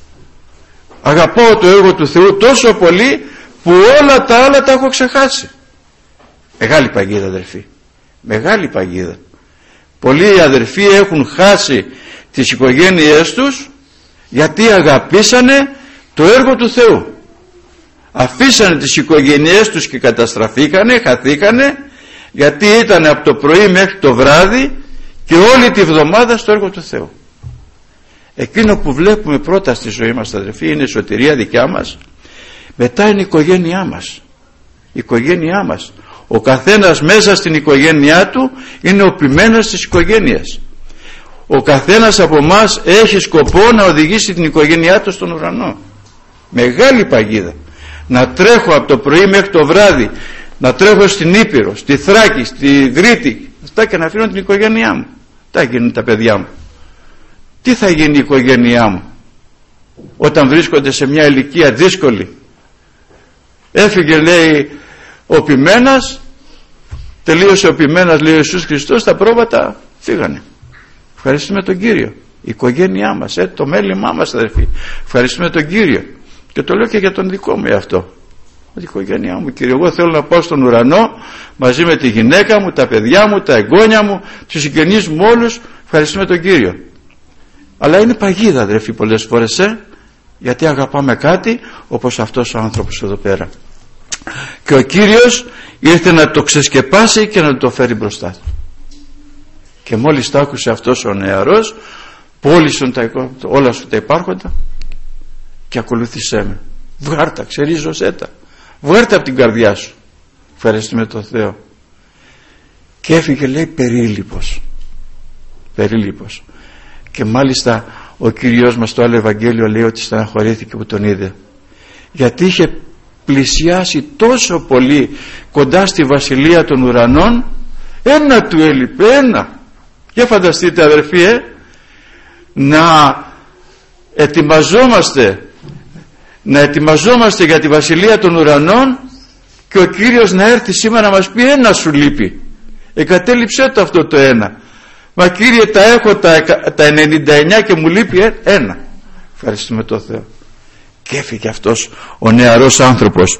Αγαπάω το έργο του Θεού τόσο πολύ που όλα τα άλλα τα έχω ξεχάσει. Μεγάλη παγίδα, αδερφοί, μεγάλη παγίδα. Πολλοί αδερφοί έχουν χάσει τις οικογένειές τους γιατί αγαπήσανε το έργο του Θεού. Αφήσανε τις οικογένειές τους και καταστραφήκανε, χαθήκανε, γιατί ήταν από το πρωί μέχρι το βράδυ και όλη τη βδομάδα στο έργο του Θεού. Εκείνο που βλέπουμε πρώτα στη ζωή μας, αδερφοί, είναι η σωτηρία δικιά μας, μετά είναι η οικογένειά μας. Η οικογένειά μας. Ο καθένας μέσα στην οικογένειά του είναι ο ποιμένος της οικογένειας. Ο καθένας από εμάς έχει σκοπό να οδηγήσει την οικογένειά του στον ουρανό. Μεγάλη παγίδα. Να τρέχω από το πρωί μέχρι το βράδυ, να τρέχω στην Ήπειρο, στη Θράκη, στη Κρήτη, αυτά, και να αφήνω την οικογένειά μου. Τι θα γίνουν τα παιδιά μου? Τι θα γίνει η οικογένειά μου όταν βρίσκονται σε μια ηλικία δύσκολη? Έφυγε, λέει, ο ποιμένας, τελείωσε ο ποιμένας, λέει ο Ιησούς Χριστός, τα πρόβατα φύγανε. Ευχαριστούμε τον Κύριο. Η οικογένειά μας, ε, το μέλημά μας, αδερφοί. Ευχαριστούμε τον Κύριο. Και το λέω και για τον δικό μου εαυτό. Η οικογένειά μου, Κύριε, εγώ θέλω να πάω στον ουρανό μαζί με τη γυναίκα μου, τα παιδιά μου, τα εγγόνια μου, τους συγγενείς μου όλους. Ευχαριστούμε τον Κύριο. Αλλά είναι παγίδα, αδερφοί, πολλές φορές, ε, γιατί αγαπάμε κάτι όπως αυτός ο άνθρωπος εδώ πέρα. Και ο Κύριος ήρθε να το ξεσκεπάσει και να το φέρει μπροστά του. Και μόλις το άκουσε αυτός ο νεαρός, πώλησαν τα, όλα σου τα υπάρχοντα και ακολούθησέ με. Βγάρτα, ξερίζωσέ τα. Βγάρτα από την καρδιά σου. Ευχαριστούμε τον Θεό. και έφυγε, λέει, περίλυπος. Περίλυπος. Και μάλιστα ο Κύριος μας στο άλλο Ευαγγέλιο λέει ότι στεναχωρήθηκε που τον είδε, γιατί είχε πλησιάσει τόσο πολύ κοντά στη βασιλεία των ουρανών. Ένα του έλειπε, ένα. Για φανταστείτε, αδερφοί, ε, να ετοιμαζόμαστε να ετοιμαζόμαστε για τη βασιλεία των ουρανών και ο Κύριος να έρθει σήμερα να μας πει ένα σου λείπει, εκατέλειψέ το αυτό το ένα. Μα Κύριε, τα έχω τα, τα ενενήντα εννιά και μου λείπει ένα. Ευχαριστούμε τον Θεό. Και έφυγε αυτός ο νεαρός άνθρωπος.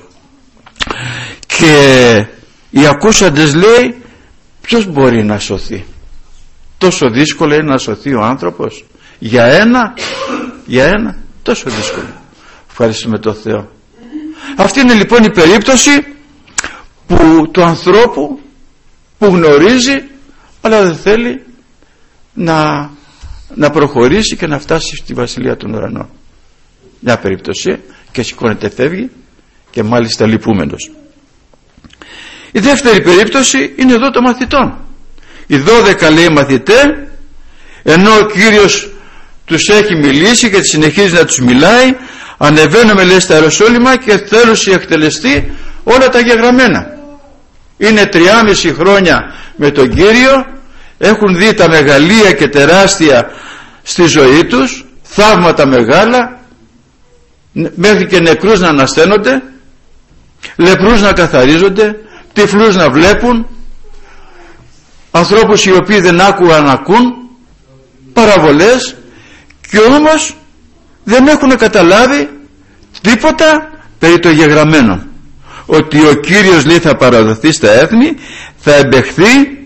Και οι ακούσαντες, λέει, ποιος μπορεί να σωθεί? Τόσο δύσκολο είναι να σωθεί ο άνθρωπος για ένα, για ένα, τόσο δύσκολο. Ευχαριστούμε τον Θεό. Αυτή είναι λοιπόν η περίπτωση που, του ανθρώπου που γνωρίζει αλλά δεν θέλει να, να προχωρήσει και να φτάσει στη βασιλεία των ουρανών. Μια περίπτωση, και σηκώνεται, φεύγει, και μάλιστα λυπούμενος. Η δεύτερη περίπτωση είναι εδώ των μαθητών. Οι δώδεκα, λέει, μαθητέ, ενώ ο Κύριος τους έχει μιλήσει και συνεχίζει να τους μιλάει, ανεβαίνουμε, λέει, στα Ιεροσόλυμα και θέλουν να εκτελεστεί όλα τα γεγραμμένα. Είναι τριάμιση χρόνια με τον Κύριο, έχουν δει τα μεγαλεία και τεράστια στη ζωή τους, θαύματα μεγάλα, μέχρι και νεκρούς να ανασταίνονται, λεπρούς να καθαρίζονται, τυφλούς να βλέπουν, ανθρώπους οι οποίοι δεν άκουγαν να ακούν, παραβολές, και όμως δεν έχουν καταλάβει τίποτα περί το γεγραμμένο, ότι ο Κύριος, λέει, θα παραδοθεί στα έθνη, θα εμπεχθεί,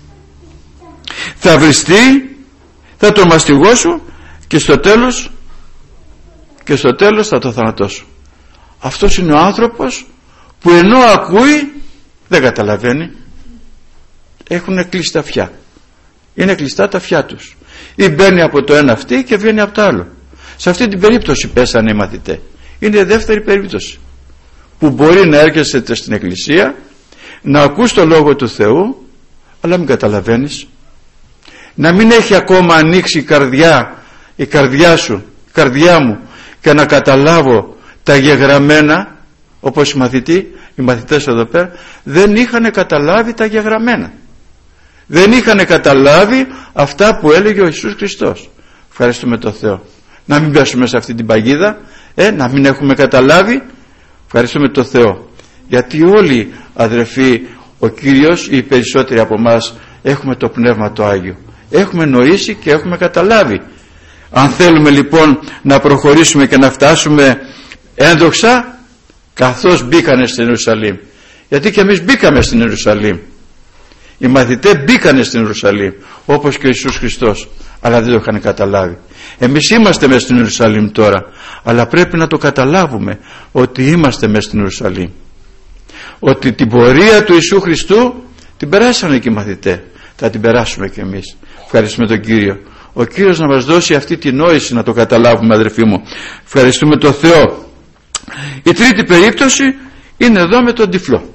θα βριστεί, θα το μαστιγώσουν και στο τέλος και στο τέλος θα το θανατώσουν. Αυτός είναι ο άνθρωπος που ενώ ακούει δεν καταλαβαίνει. Έχουν κλείσει τα αυτιά, είναι κλειστά τα αυτιά τους, ή μπαίνει από το ένα αυτή και βγαίνει από το άλλο. Σε αυτή την περίπτωση πέσανε οι μαθητές. Είναι η δεύτερη περίπτωση που μπορεί να έρχεσαι στην εκκλησία, να ακούς το Λόγο του Θεού, αλλά μην καταλαβαίνεις, να μην έχει ακόμα ανοίξει η καρδιά, η καρδιά σου, η καρδιά μου, και να καταλάβω τα γεγραμμένα, όπως οι μαθητοί, οι μαθητές εδώ πέρα δεν είχαν καταλάβει τα γεγραμμένα, δεν είχαν καταλάβει αυτά που έλεγε ο Ιησούς Χριστός. Ευχαριστούμε τον Θεό. Να μην πέσουμε σε αυτή την παγίδα, ε, να μην έχουμε καταλάβει. Ευχαριστούμε τον Θεό, γιατί όλοι, αδερφοί, ο Κύριος, οι περισσότεροι από εμάς, έχουμε το Πνεύμα το Άγιο, έχουμε νοήσει και έχουμε καταλάβει. Αν θέλουμε λοιπόν να προχωρήσουμε και να φτάσουμε ένδοξα, καθώς μπήκανε στην Ιερουσαλήμ, γιατί και εμείς μπήκαμε στην Ιερουσαλήμ, οι μαθητές μπήκανε στην Ιερουσαλήμ όπως και ο Ιησούς Χριστός, αλλά δεν το είχαν καταλάβει. Εμείς είμαστε μέσα στην Ιερουσαλήμ τώρα, αλλά πρέπει να το καταλάβουμε ότι είμαστε μέσα στην Ιερουσαλήμ, ότι την πορεία του Ιησού Χριστού την περάσανε και οι μαθητές, θα την περάσουμε και εμείς. Ευχαριστούμε τον Κύριο. Ο Κύριος να μας δώσει αυτή τη νόηση να το καταλάβουμε, αδερφοί μου. Ευχαριστούμε τον Θεό. Η τρίτη περίπτωση είναι εδώ με τον τυφλό.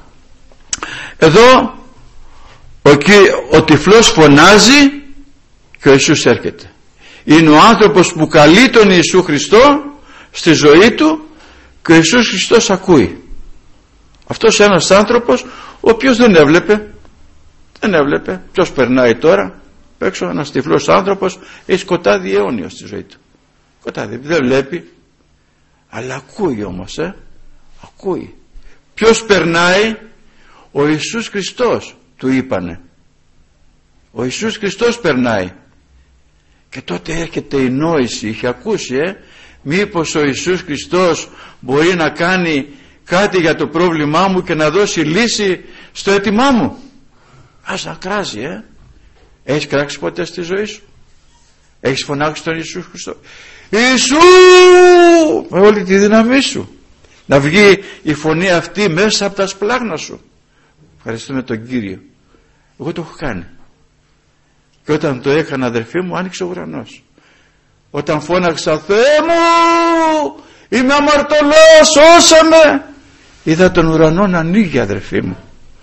Εδώ ο, ο τυφλός φωνάζει και ο Ιησούς έρχεται. Είναι ο άνθρωπος που καλεί τον Ιησού Χριστό στη ζωή του και ο Ιησούς Χριστός ακούει. Αυτός ένας άνθρωπος ο οποίος δεν έβλεπε, δεν έβλεπε. Ποιος περνάει τώρα έξω? Ένας τυφλός άνθρωπος έχει σκοτάδι αιώνιο στη ζωή του. Σκοτάδι, δεν βλέπει, αλλά ακούει όμως, ε? ακούει. Ποιος περνάει? Ο Ιησούς Χριστός, του είπανε. Ο Ιησούς Χριστός περνάει. Και τότε έρχεται η νόηση, είχε ακούσει, ε? μήπως ο Ιησούς Χριστός μπορεί να κάνει κάτι για το πρόβλημά μου και να δώσει λύση στο αίτημά μου. Ας να κράζει, ε? Έχεις κράξει ποτέ στη ζωή σου? Έχεις φωνάξει τον Ιησού Χριστό? Ιησού! Με όλη τη δύναμή σου. Να βγει η φωνή αυτή μέσα από τα σπλάγνα σου. Ευχαριστούμε τον Κύριο. Εγώ το έχω κάνει. Και όταν το έκανα, αδερφοί μου, άνοιξε ο ουρανός. Όταν φώναξα, Θεέ μου, είμαι αμαρτωλός, σώσε με, είδα τον ουρανό να ανοίγει, αδερφοί μου.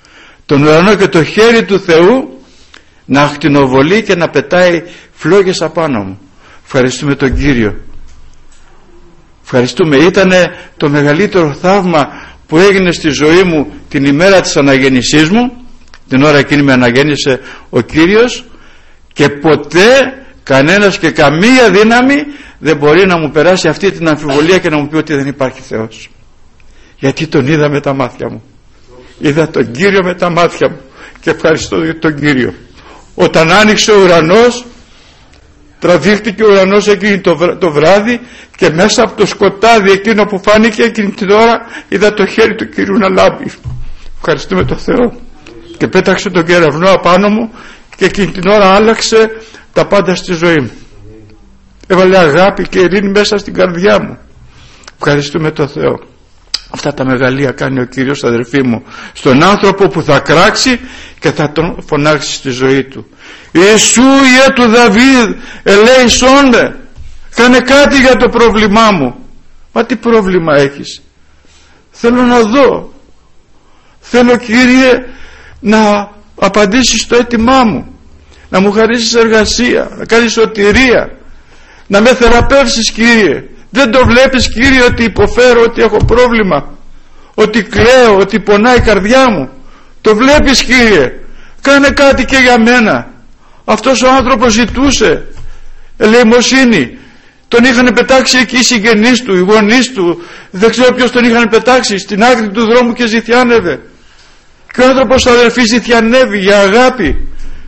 τον ουρανό και το χέρι του Θεού να ακτινοβολεί και να πετάει φλόγες απάνω μου. Ευχαριστούμε τον Κύριο. Ευχαριστούμε. Ήτανε το μεγαλύτερο θαύμα που έγινε στη ζωή μου την ημέρα της αναγέννησής μου, την ώρα εκείνη με αναγέννησε ο Κύριος, και ποτέ κανένας και καμία δύναμη δεν μπορεί να μου περάσει αυτή την αμφιβολία και να μου πει ότι δεν υπάρχει Θεός, γιατί τον είδα με τα μάτια μου. Είδα τον Κύριο με τα μάτια μου και ευχαριστώ τον Κύριο. Όταν άνοιξε ο ουρανός, τραβήχτηκε ο ουρανός εκείνη το, βρά, το βράδυ, και μέσα από το σκοτάδι εκείνο που φάνηκε εκείνη την ώρα είδα το χέρι του Κυρίου να λάμπει. Ευχαριστούμε τον Θεό. Και πέταξε τον κεραυνό απάνω μου και εκείνη την ώρα άλλαξε τα πάντα στη ζωή μου. Έβαλε αγάπη και ειρήνη μέσα στην καρδιά μου. Ευχαριστούμε τον Θεό. Αυτά τα μεγαλεία κάνει ο Κύριος, αδερφοί μου, στον άνθρωπο που θα κράξει και θα τον φωνάξει στη ζωή του. Ιησού, Ιε του Δαβίδ, ελέησόν με, κάνε κάτι για το πρόβλημά μου. Μα τι πρόβλημα έχεις? Θέλω να δω, θέλω, Κύριε, να απαντήσεις στο αίτημά μου, να μου χαρίσεις εργασία, να κάνεις σωτηρία, να με θεραπεύσεις, Κύριε. Δεν το βλέπεις, Κύριε, ότι υποφέρω, ότι έχω πρόβλημα, ότι κλαίω, ότι πονάει η καρδιά μου? Το βλέπεις, Κύριε? Κάνε κάτι και για μένα. Αυτός ο άνθρωπος ζητούσε ελεημοσύνη. Τον είχαν πετάξει εκεί οι συγγενείς του, οι γονείς του, δεν ξέρω ποιος τον είχαν πετάξει, στην άκρη του δρόμου και ζητιάνευε. Και ο άνθρωπος, αδερφοί, ζητιανεύει για αγάπη.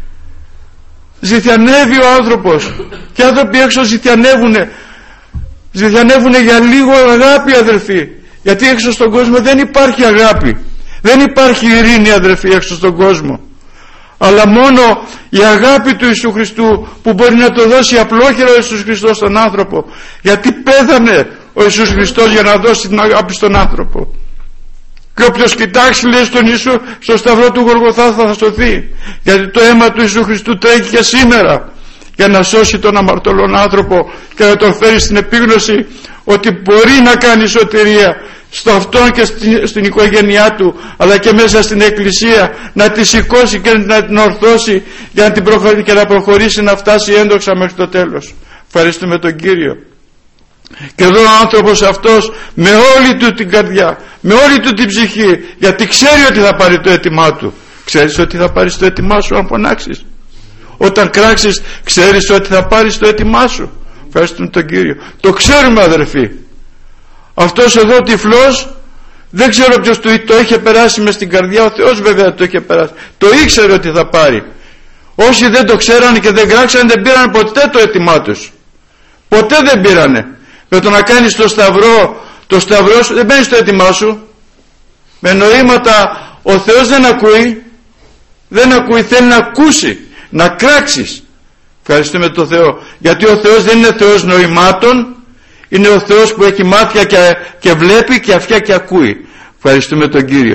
Ζητιανεύει ο άνθρωπος. Και οι άνθρωποι έξω ζητιανεύουνε. Ζητιανεύουνε για λίγο αγάπη, αδερφοί. Γιατί έξω στον κόσμο δεν υπάρχει αγάπη. Δεν υπάρχει ειρήνη, αδερφοί, έξω στον κόσμο. Αλλά μόνο η αγάπη του Ιησού Χριστού που μπορεί να το δώσει απλόχερα ο Ιησούς Χριστός στον άνθρωπο. Γιατί πέθανε ο Ιησούς Χριστός για να δώσει την αγάπη στον άνθρωπο. Και όποιος κοιτάξει, λέει, στον Ιησού, στο σταυρό του Γολγοθά θα σωθεί. Γιατί το αίμα του Ιησού Χριστού τρέχει και σήμερα για να σώσει τον αμαρτωλόν άνθρωπο και να τον φέρει στην επίγνωση ότι μπορεί να κάνει σωτηρία στο αυτόν και στην, στην οικογένειά του, αλλά και μέσα στην εκκλησία, να τη σηκώσει και να την ορθώσει για να την προχωρήσει και να προχωρήσει να φτάσει έντοξα μέχρι το τέλος. Ευχαριστούμε τον Κύριο. Και εδώ ο άνθρωπος αυτός με όλη του την καρδιά, με όλη του την ψυχή, γιατί ξέρει ότι θα πάρει το αίτημά του. Ξέρεις ότι θα πάρεις το αίτημά σου αν φωνάξεις? Όταν κράξεις, ξέρεις ότι θα πάρεις το αίτημά σου? Ευχαριστούμε τον Κύριο. Το ξέρουμε, αδερφοί. Αυτός εδώ ο τυφλός, δεν ξέρω ποιος το είχε περάσει μες στην καρδιά, ο Θεός βέβαια το είχε περάσει, το ήξερε ότι θα πάρει. Όσοι δεν το ξέρανε και δεν κράξανε, δεν πήραν ποτέ το αίτημά τους. Ποτέ δεν πήρανε. Με το να κάνεις το σταυρό, το σταυρό σου δεν μπαίνεις στο αίτημά σου. Με νοήματα ο Θεός δεν ακούει. Δεν ακούει, θέλει να ακούσει, να κράξεις. Ευχαριστούμε τον Θεό, γιατί ο Θεός δεν είναι Θεός νοημάτων, είναι ο Θεός που έχει μάτια και, και βλέπει, και αυτιά και ακούει. Ευχαριστούμε τον Κύριο.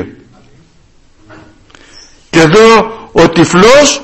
Και εδώ ο τυφλός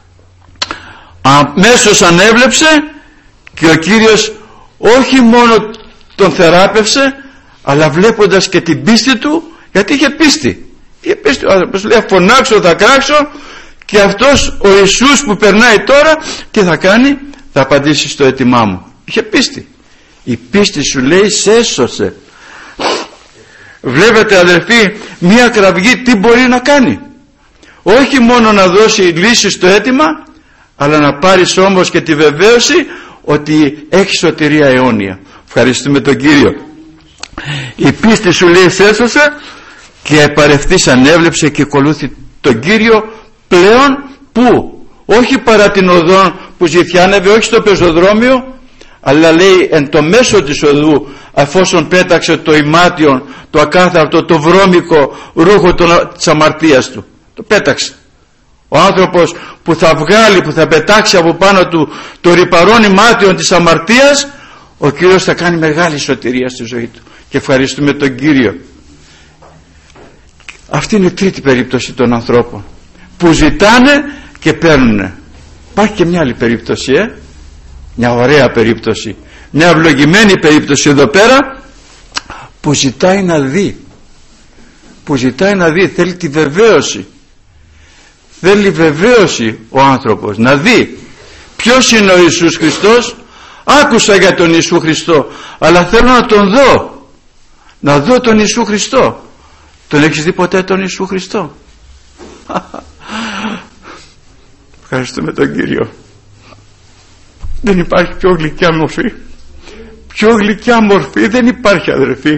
αμέσως ανέβλεψε και ο Κύριος όχι μόνο τον θεράπευσε, αλλά βλέποντας και την πίστη του, γιατί είχε πίστη. Είχε πίστη ο άνθρωπος, λέει, φωνάξω, θα κράξω, και αυτός ο Ιησούς που περνάει τώρα τι θα κάνει? Θα απαντήσει στο αίτημά μου. Είχε πίστη. Η πίστη, σου λέει, σε έσωσε. Βλέπετε, αδερφοί, μία κραυγή τι μπορεί να κάνει? Όχι μόνο να δώσει λύση στο αίτημα, αλλά να πάρεις όμως και τη βεβαίωση ότι έχει σωτηρία αιώνια. Ευχαριστούμε τον Κύριο. Η πίστη, σου λέει, σε έσωσε, και επαρευτής ανέβλεψε και ακολούθη τον Κύριο πλέον που? Όχι παρά την οδόν που ζητιάνευε, όχι στο πεζοδρόμιο, αλλά λέει εν το μέσο της οδού, αφόσον πέταξε το ημάτιον, το ακάθαρτο, το βρώμικο ρούχο της αμαρτίας του. Το πέταξε. Ο άνθρωπος που θα βγάλει, που θα πετάξει από πάνω του το ρυπαρόν ημάτιον της αμαρτίας, ο Κύριος θα κάνει μεγάλη σωτηρία στη ζωή του. Και ευχαριστούμε τον Κύριο. Αυτή είναι η τρίτη περίπτωση των ανθρώπων που ζητάνε και παίρνουν. Υπάρχει και μια άλλη περίπτωση, ε? μια ωραία περίπτωση, μια ευλογημένη περίπτωση εδώ πέρα, που ζητάει να δει, που ζητάει να δει, θέλει τη βεβαίωση. θέλει βεβαίωση ο άνθρωπος να δει ποιος είναι ο Ιησούς Χριστός. Άκουσα για τον Ιησού Χριστό, αλλά θέλω να τον δω, να δω τον Ιησού Χριστό. Τον έχεις δει ποτέ τον Ιησού Χριστό? Ευχαριστούμε τον Κύριο. Δεν υπάρχει πιο γλυκιά μορφή, πιο γλυκιά μορφή δεν υπάρχει, αδερφοί.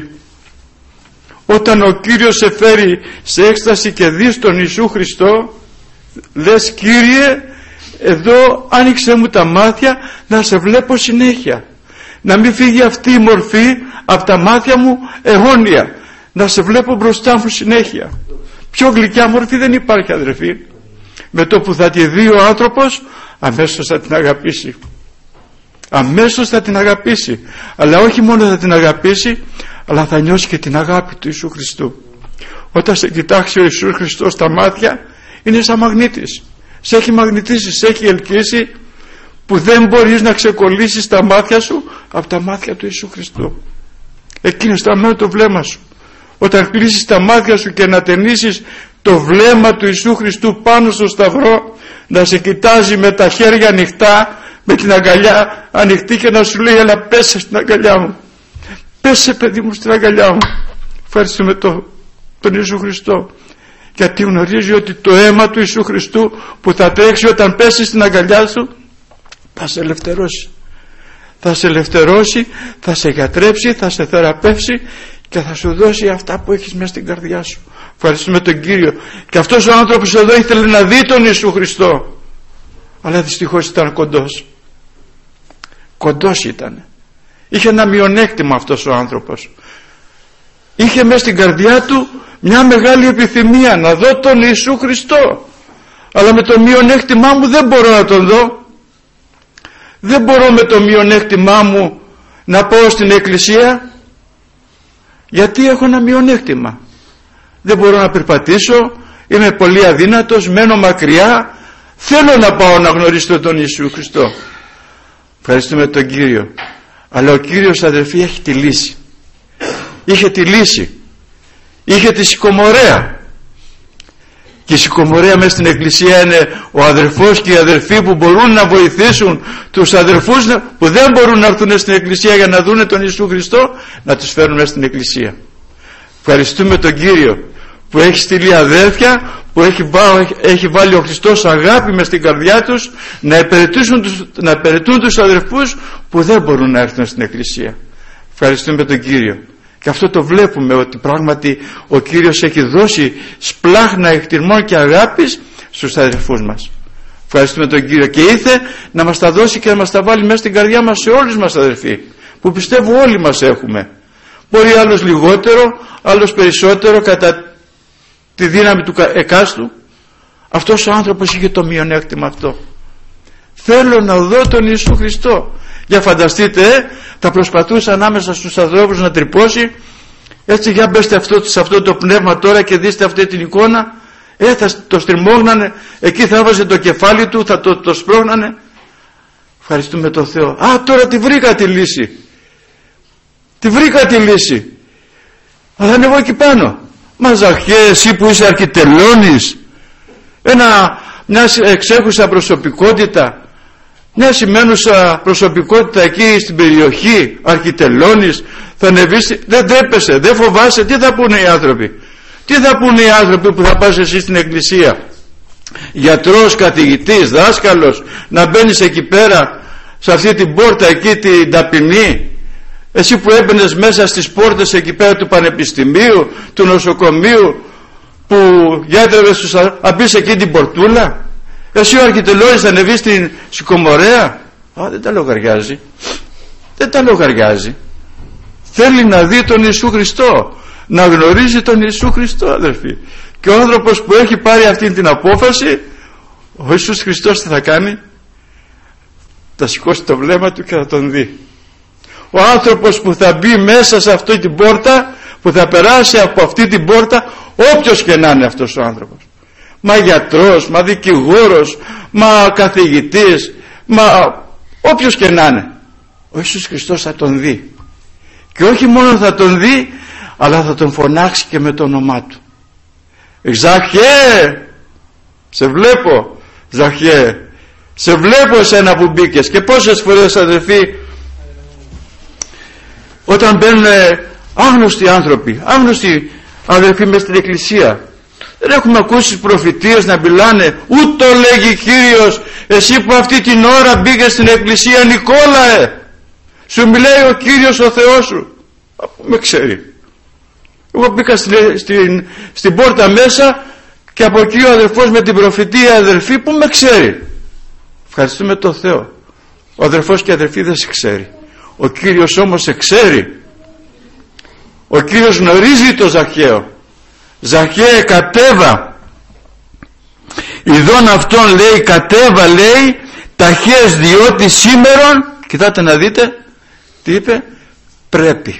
Όταν ο Κύριος σε φέρει σε έκσταση και δεις τον Ιησού Χριστό, λες, Κύριε, εδώ άνοιξε μου τα μάτια να σε βλέπω συνέχεια, να μην φύγει αυτή η μορφή από τα μάτια μου αιώνια, να σε βλέπω μπροστά μου συνέχεια. Πιο γλυκιά μορφή δεν υπάρχει, αδερφοί. Με το που θα τη δει ο άνθρωπος, αμέσως θα την αγαπήσει, αμέσως θα την αγαπήσει. Αλλά όχι μόνο θα την αγαπήσει, αλλά θα νιώσει και την αγάπη του Ιησού Χριστού. Όταν σε κοιτάξει ο Ιησούς Χριστός στα μάτια, είναι σαν μαγνήτης. Σε έχει μαγνητήσει, σε έχει ελκύσει, που δεν μπορείς να ξεκολλήσεις τα μάτια σου από τα μάτια του Ιησού Χριστού. Εκείνο στραμμένο το βλέμμα σου. Όταν κλείσεις τα μάτια σου και να ταινίσεις το βλέμμα του Ιησού Χριστού πάνω στο σταυρό, να σε κοιτάζει με τα χέρια ανοιχτά, με την αγκαλιά ανοιχτή, και να σου λέει, έλα πέσε στην αγκαλιά μου, πέσε παιδί μου στην αγκαλιά μου. Ευχαριστούμε το, τον Ιησού Χριστό, γιατί γνωρίζει ότι το αίμα του Ιησού Χριστού που θα τρέξει όταν πέσει στην αγκαλιά σου θα σε ελευθερώσει, θα σε ελευθερώσει, θα σε γιατρέψει, θα σε θεραπεύσει και θα σου δώσει αυτά που έχεις μέσα στην καρδιά σου. Ευχαριστούμε τον Κύριο. Και αυτός ο άνθρωπος εδώ ήθελε να δει τον Ιησού Χριστό, αλλά δυστυχώς ήταν κοντός. Κοντός ήταν. Είχε ένα μειονέκτημα αυτός ο άνθρωπος. Είχε μέσα στην καρδιά του μια μεγάλη επιθυμία να δω τον Ιησού Χριστό, αλλά με το μειονέκτημά μου δεν μπορώ να τον δω. Δεν μπορώ με το μειονέκτημά μου να πάω στην εκκλησία, γιατί έχω ένα μειονέκτημα. Δεν μπορώ να περπατήσω, είμαι πολύ αδύνατος, μένω μακριά, θέλω να πάω να γνωρίσω τον Ιησού Χριστό. Ευχαριστούμε τον Κύριο. Αλλά ο Κύριος, αδελφοί, έχει τη λύση. Είχε τη λύση. Είχε τη σικομορέα. Και η σικομορέα μέσα στην εκκλησία είναι ο αδερφός και οι αδερφοί που μπορούν να βοηθήσουν τους αδερφούς που δεν μπορούν να έρθουν στην εκκλησία για να δούνε τον Ιησού Χριστό, να τους φέρουν μέσα στην εκκλησία. Ευχαριστούμε τον Κύριο που έχει στείλει αδέρφια, που έχει, βά, έχει βάλει ο Χριστός αγάπη μες στην καρδιά τους, να υπηρετούν τους, να υπηρετούν τους αδερφούς που δεν μπορούν να έρθουν στην εκκλησία. Ευχαριστούμε τον Κύριο. Και αυτό το βλέπουμε, ότι πράγματι ο Κύριος έχει δώσει σπλάχνα εκτιμών και αγάπης στους αδερφούς μας. Ευχαριστούμε τον Κύριο, και ήρθε να μας τα δώσει και να μας τα βάλει μέσα στην καρδιά μας σε όλους μας, αδερφοί, που πιστεύω όλοι μας έχουμε. Μπορεί άλλος λιγότερο, άλλος περισσότερο κατά τη δύναμη του εκάστου. Αυτός ο άνθρωπος είχε το μειονέκτημα αυτό. Θέλω να δω τον Ιησού Χριστό. Για φανταστείτε, ε, θα προσπαθούσε ανάμεσα στους ανθρώπους να τρυπώσει. Έτσι, για μπέστε αυτό, σε αυτό το πνεύμα τώρα και δείστε αυτή την εικόνα. Ε, θα το στριμώγνανε, εκεί θα έβαζε το κεφάλι του, θα το, το σπρώχνανε. Ευχαριστούμε τον Θεό. Α, τώρα τη βρήκα τη λύση. Τη βρήκα τη λύση. Αλλά ανεβώ εκεί πάνω. Μα Ζαχέ, εσύ που είσαι αρχιτελώνης, ένα, μια εξέχουσα προσωπικότητα, μια σημαίνουσα προσωπικότητα εκεί στην περιοχή, αρχιτελώνης, θα ανεβείς, δεν τρέπεσαι, δεν φοβάσαι, τι θα πούνε οι άνθρωποι, τι θα πούνε οι άνθρωποι που θα πας εσύ στην εκκλησία, γιατρός, καθηγητής, δάσκαλος, να μπαίνεις εκεί πέρα, σε αυτή την πόρτα εκεί την ταπεινή, εσύ που έμπαινες μέσα στις πόρτες εκεί πέρα του πανεπιστημίου, του νοσοκομείου, που γιατρεύες τους, να μπεις εκεί την πορτούλα. Εσύ ο αρχιτελώνης θα ανεβεί στην σικομορέα. Α, δεν τα λογαριάζει. Δεν τα λογαριάζει. Θέλει να δει τον Ιησού Χριστό, να γνωρίζει τον Ιησού Χριστό, αδερφοί. Και ο άνθρωπος που έχει πάρει αυτή την απόφαση, ο Ιησούς Χριστός τι θα κάνει? Θα σηκώσει το βλέμμα του και θα τον δει. Ο άνθρωπος που θα μπει μέσα σε αυτή την πόρτα, που θα περάσει από αυτή την πόρτα, όποιος και να είναι αυτός ο άνθρωπος, μα γιατρός, μα δικηγόρος, μα καθηγητής, μα όποιος και να είναι, ο Ιησούς Χριστός θα τον δει. Και όχι μόνο θα τον δει, αλλά θα τον φωνάξει και με το όνομά του. Ζαχέ, Σε βλέπω Ζαχιέ, σε βλέπω εσένα που μπήκες. Και πόσες φορές αδερφοί, όταν μπαίνουν άγνωστοι άνθρωποι, άγνωστοι αδερφοί μες στην εκκλησία, δεν έχουμε ακούσει προφητείες να μιλάνε, ούτω λέγει Κύριος, εσύ που αυτή την ώρα μπήκες στην εκκλησία, Νικόλαε, σου μιλάει ο Κύριος ο Θεός σου. Από με ξέρει. Εγώ μπήκα στην, στην, στην πόρτα μέσα και από εκεί ο αδερφός με την προφητεία, αδερφή, που με ξέρει. Ευχαριστούμε τον Θεό. Ο αδερφός και η αδερφή δεν σε ξέρει. Ο Κύριος όμως σε ξέρει. Ο Κύριος γνωρίζει το Ζαχαίο. Ζαχαίε, κατέβα. Ιδών αυτόν, λέει, κατέβα, λέει, ταχές, διότι σήμερον, κοιτάτε να δείτε τι είπε, πρέπει.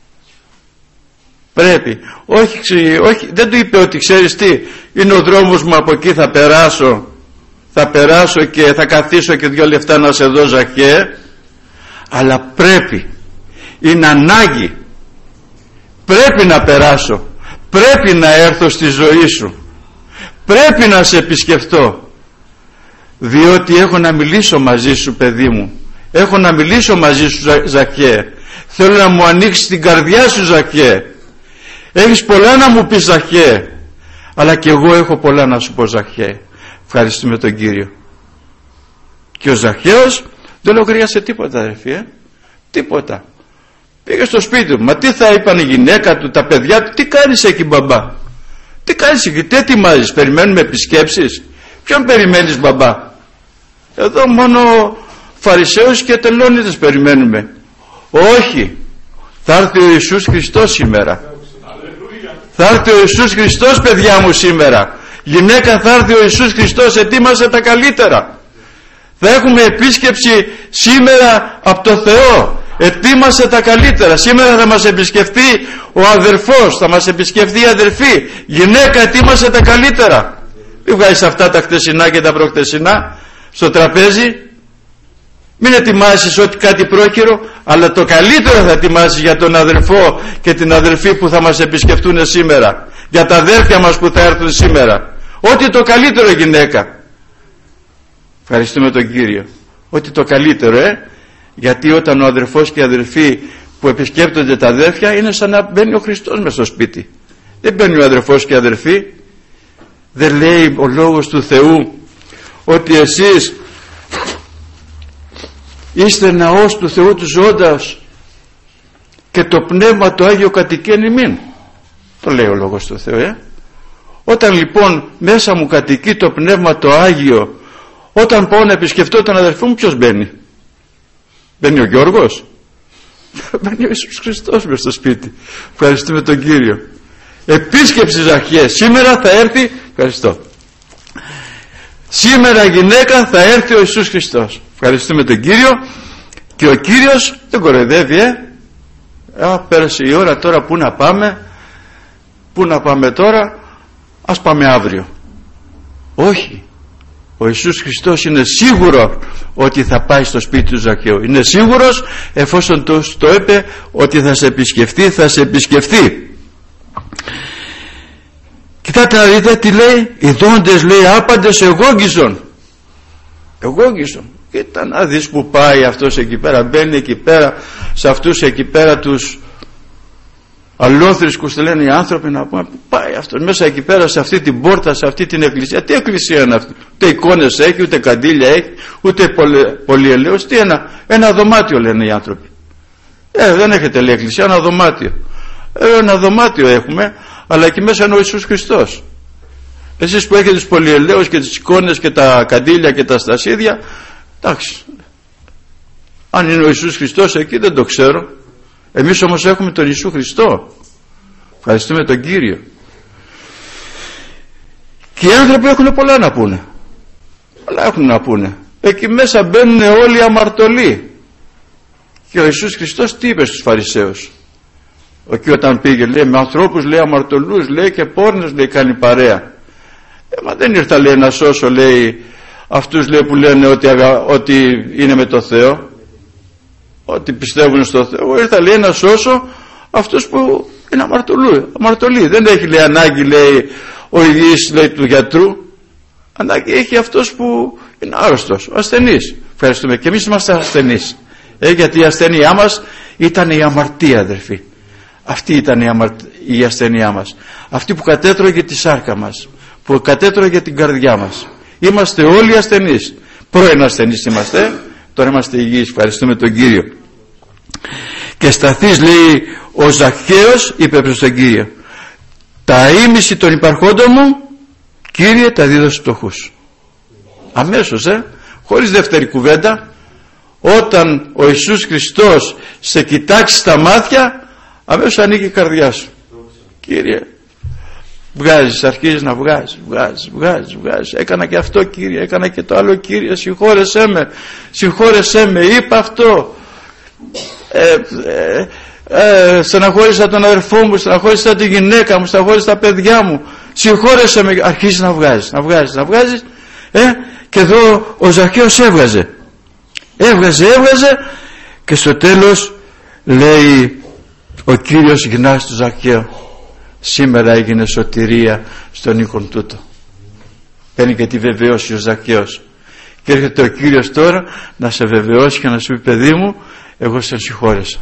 Πρέπει. Όχι, όχι, δεν του είπε ότι ξέρεις τι, είναι ο δρόμος μου, από εκεί θα περάσω, θα περάσω και θα καθίσω και δυο λεφτά να σε δω, Ζαχαίε. Αλλά πρέπει, είναι ανάγκη, πρέπει να περάσω, πρέπει να έρθω στη ζωή σου, πρέπει να σε επισκεφτώ, διότι έχω να μιλήσω μαζί σου, παιδί μου, έχω να μιλήσω μαζί σου, Ζαχαίε. Θέλω να μου ανοίξεις την καρδιά σου, Ζαχαίε. Έχεις πολλά να μου πεις, Ζαχαίε, αλλά και εγώ έχω πολλά να σου πω, Ζαχαίε. Ευχαριστούμε τον Κύριο. Και ο Ζαχαίος δεν λογαρίασε τίποτα, αδερφοί, ε? Τίποτα. Πήγε στο σπίτι του. Μα τι θα είπαν η γυναίκα του, τα παιδιά του, τι κάνεις εκεί, μπαμπά, τι κάνεις εκεί, τι ετοιμάζεις, περιμένουμε επισκέψεις? Ποιον περιμένεις, μπαμπά? Εδώ μόνο Φαρισαίους και τελώνιδες περιμένουμε. Όχι, θα έρθει ο Ιησούς Χριστός σήμερα. Θα έρθει ο Ιησούς Χριστός, παιδιά μου, σήμερα. Γυναίκα, θα έρθει ο Ιησούς Χριστός, ετοίμασε τα καλύτερα. Θα έχουμε επίσκεψη σήμερα από το Θεό. Ετοίμασε τα καλύτερα. Σήμερα θα μας επισκεφτεί ο αδερφός, θα μας επισκεφτεί η αδερφή. Γυναίκα, ετοίμασε τα καλύτερα. Μην βγάζεις αυτά τα χτεσινά και τα προχτεσινά στο τραπέζι. Μην ετοιμάσεις ό,τι κάτι πρόχειρο, αλλά το καλύτερο θα ετοιμάσεις για τον αδερφό και την αδερφή που θα μας επισκεφτούν σήμερα, για τα αδέρφια μας που θα έρθουν σήμερα. Ό,τι το καλύτερο, γυναίκα. Ευχαριστούμε τον Κύριο. Ό,τι το καλύτερο, ε γιατί όταν ο αδερφός και η αδερφή που επισκέπτονται τα αδέρφια, είναι σαν να μπαίνει ο Χριστός μες στο σπίτι. Δεν μπαίνει ο αδερφός και η αδερφή. Δεν λέει ο λόγος του Θεού ότι εσείς είστε ναός του Θεού του ζώντας και το Πνεύμα το Άγιο κατοικεί ημίν? Το λέει ο λόγος του Θεού, ε? Όταν λοιπόν μέσα μου κατοικεί το Πνεύμα το Άγιο, όταν πάω να επισκεφτώ τον αδερφό μου, ποιος μπαίνει? Μπαίνει ο Γιώργος? Μπαίνει ο Ιησούς Χριστός μες στο σπίτι. Ευχαριστούμε τον Κύριο. Επίσκεψη, Ζαχαίε, σήμερα θα έρθει. Ευχαριστώ. Σήμερα, γυναίκα, θα έρθει ο Ιησούς Χριστός. Ευχαριστούμε τον Κύριο. Και ο Κύριος δεν κοροϊδεύει, ε. Α, πέρασε η ώρα, τώρα πού να πάμε? Πού να πάμε τώρα? Ας πάμε αύριο. Όχι. Ο Ιησούς Χριστός είναι σίγουρο ότι θα πάει στο σπίτι του Ζαχαίου. Είναι σίγουρος, εφόσον το, το είπε ότι θα σε επισκεφτεί, θα σε επισκεφτεί. Κοιτάτε να δείτε τι λέει. Οι δόντες, λέει, άπαντες εγόγγιζον. Εγόγγιζον. Κοίτα να δεις που πάει αυτός εκεί πέρα. Μπαίνει εκεί πέρα, σε αυτούς εκεί πέρα τους αλλόθρησκους, το λένε οι άνθρωποι, να πούμε, που πάει αυτός μέσα εκεί πέρα, σε αυτή την πόρτα, σε αυτή την εκκλησία. Τι εκκλησία είναι αυτή? Ούτε εικόνες έχει, ούτε καντήλια έχει, ούτε πολυελαίος. Τι ένα, ένα δωμάτιο, λένε οι άνθρωποι. Ε, δεν έχετε, λέει, εκκλησία, ένα δωμάτιο. Ε, ένα δωμάτιο έχουμε, αλλά εκεί μέσα είναι ο Ιησούς Χριστός. Εσείς που έχετε τους πολυελαίους και τις εικόνες και τα καντήλια και τα στασίδια, εντάξει, αν είναι ο Ιησούς Χριστός εκεί δεν το ξέρω. Εμείς όμως έχουμε τον Ιησού Χριστό. Ευχαριστούμε τον Κύριο. Και οι άνθρωποι έχουν πολλά να πούνε. Πολλά έχουν να πούνε. Εκεί μέσα μπαίνουν όλοι οι αμαρτωλοί. Και ο Ιησούς Χριστός τι είπε στους Φαρισαίους? Εκεί όταν πήγε, λέει, με ανθρώπους, λέει, αμαρτωλούς, λέει, και πόρνες, λέει, κάνει παρέα. Ε, μα δεν ήρθα, λέει, να σώσω, λέει, αυτούς, λέει, που λένε ότι, ότι είναι με το Θεό, ότι πιστεύουν στο Θεό. Εγώ ήρθα, λέει, να σώσω αυτούς που είναι αμαρτωλοί. αμαρτωλοί. Δεν έχει, λέει, ανάγκη, λέει, ο υγιής, λέει, του γιατρού. Ανάγκη έχει αυτός που είναι άρρωστος, ο ασθενής. Ευχαριστούμε. Και εμείς είμαστε ασθενείς, ε, γιατί η ασθένειά μας ήταν η αμαρτία, αδερφοί. Αυτή ήταν η, αμαρ... η ασθένειά μας, αυτή που κατέτρωγε τη σάρκα μας, που κατέτρωγε την καρδιά μας. Είμαστε όλοι ασθενείς. Πρώην ασθενείς είμαστε, τώρα είμαστε υγιείς. Ευχαριστούμε τον Κύριο. Και σταθείς, λέει, ο Ζακχαίος είπε προς τον Κύριο, τα ήμιση των υπαρχόντων μου, Κύριε, τα δίδω στους φτωχούς. Αμέσως, ε, χωρίς δεύτερη κουβέντα. Όταν ο Ιησούς Χριστός σε κοιτάξει στα μάτια, αμέσως ανοίγει η καρδιά σου. Κύριε, βγάζεις, αρχίζεις να βγάζεις, βγάζεις, βγάζεις, βγάζεις. Έκανα και αυτό, Κύριε, έκανα και το άλλο, Κύριε, συγχώρεσέ με, συγχώρεσέ με, είπα αυτό, ε, ε, ε, στεναχώρησα τον αδερφό μου, στεναχώρησα τη γυναίκα μου, στεναχώρησα τα παιδιά μου, συγχώρεσέ με. Αρχίζεις να βγάζεις, να βγάζεις, να βγάζεις, ε, και εδώ ο Ζακχαίος έβγαζε, έβγαζε, έβγαζε, και στο τέλος λέει ο Κύριος γυρνά στο Ζακχαίο, σήμερα έγινε σωτηρία στον οίκον τούτο. Παίρνει και τη βεβαιώση ο Ζακχαίος, και έρχεται ο Κύριος τώρα να σε βεβαιώσει και να σου πει, παιδί μου, εγώ σε συγχώρεσα.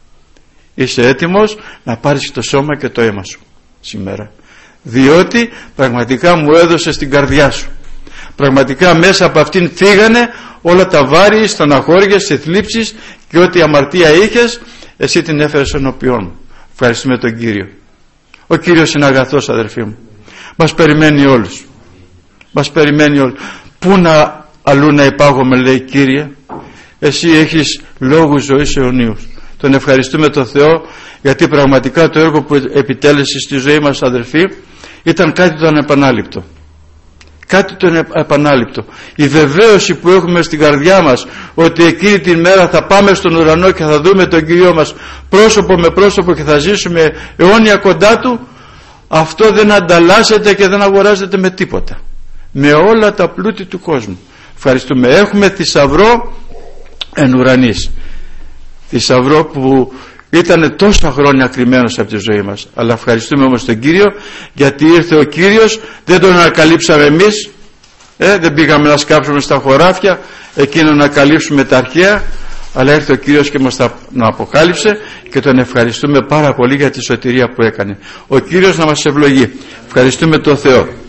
Είσαι έτοιμος να πάρεις το σώμα και το αίμα σου σήμερα, διότι πραγματικά μου έδωσες την καρδιά σου. Πραγματικά μέσα από αυτήν φύγανε όλα τα βάρη, στεναχώριες, θλίψεις, και ό,τι αμαρτία είχες, εσύ την έφερες ενώπιόν μου. Ευχαριστούμε τον Κύριο. Ο Κύριος είναι αγαθός, αδερφοί μου. Μας περιμένει όλους. Μας περιμένει όλους. Πού να αλλού να υπάγομαι, λέει, Κύριε, εσύ έχεις λόγους ζωής αιωνίους. Τον ευχαριστούμε τον Θεό, γιατί πραγματικά το έργο που επιτέλεσε στη ζωή μας, αδερφοί, ήταν κάτι το ανεπανάληπτο. Κάτι το επανάληπτο. Η βεβαίωση που έχουμε στην καρδιά μας ότι εκείνη την μέρα θα πάμε στον ουρανό και θα δούμε τον Κύριο μας πρόσωπο με πρόσωπο και θα ζήσουμε αιώνια κοντά Του, αυτό δεν ανταλλάσσεται και δεν αγοράζεται με τίποτα, με όλα τα πλούτη του κόσμου. Ευχαριστούμε. Έχουμε θησαυρό εν ουρανής, θησαυρό που ήταν τόσα χρόνια κρυμμένος από τη ζωή μας. Αλλά ευχαριστούμε όμως τον Κύριο, γιατί ήρθε ο Κύριος, δεν τον ανακαλύψαμε εμείς, ε, δεν πήγαμε να σκάψουμε στα χωράφια εκείνο να καλύψουμε τα αρχαία, αλλά ήρθε ο Κύριος και μας τα αποκάλυψε, και τον ευχαριστούμε πάρα πολύ για τη σωτηρία που έκανε. Ο Κύριος να μας ευλογεί. Ευχαριστούμε τον Θεό.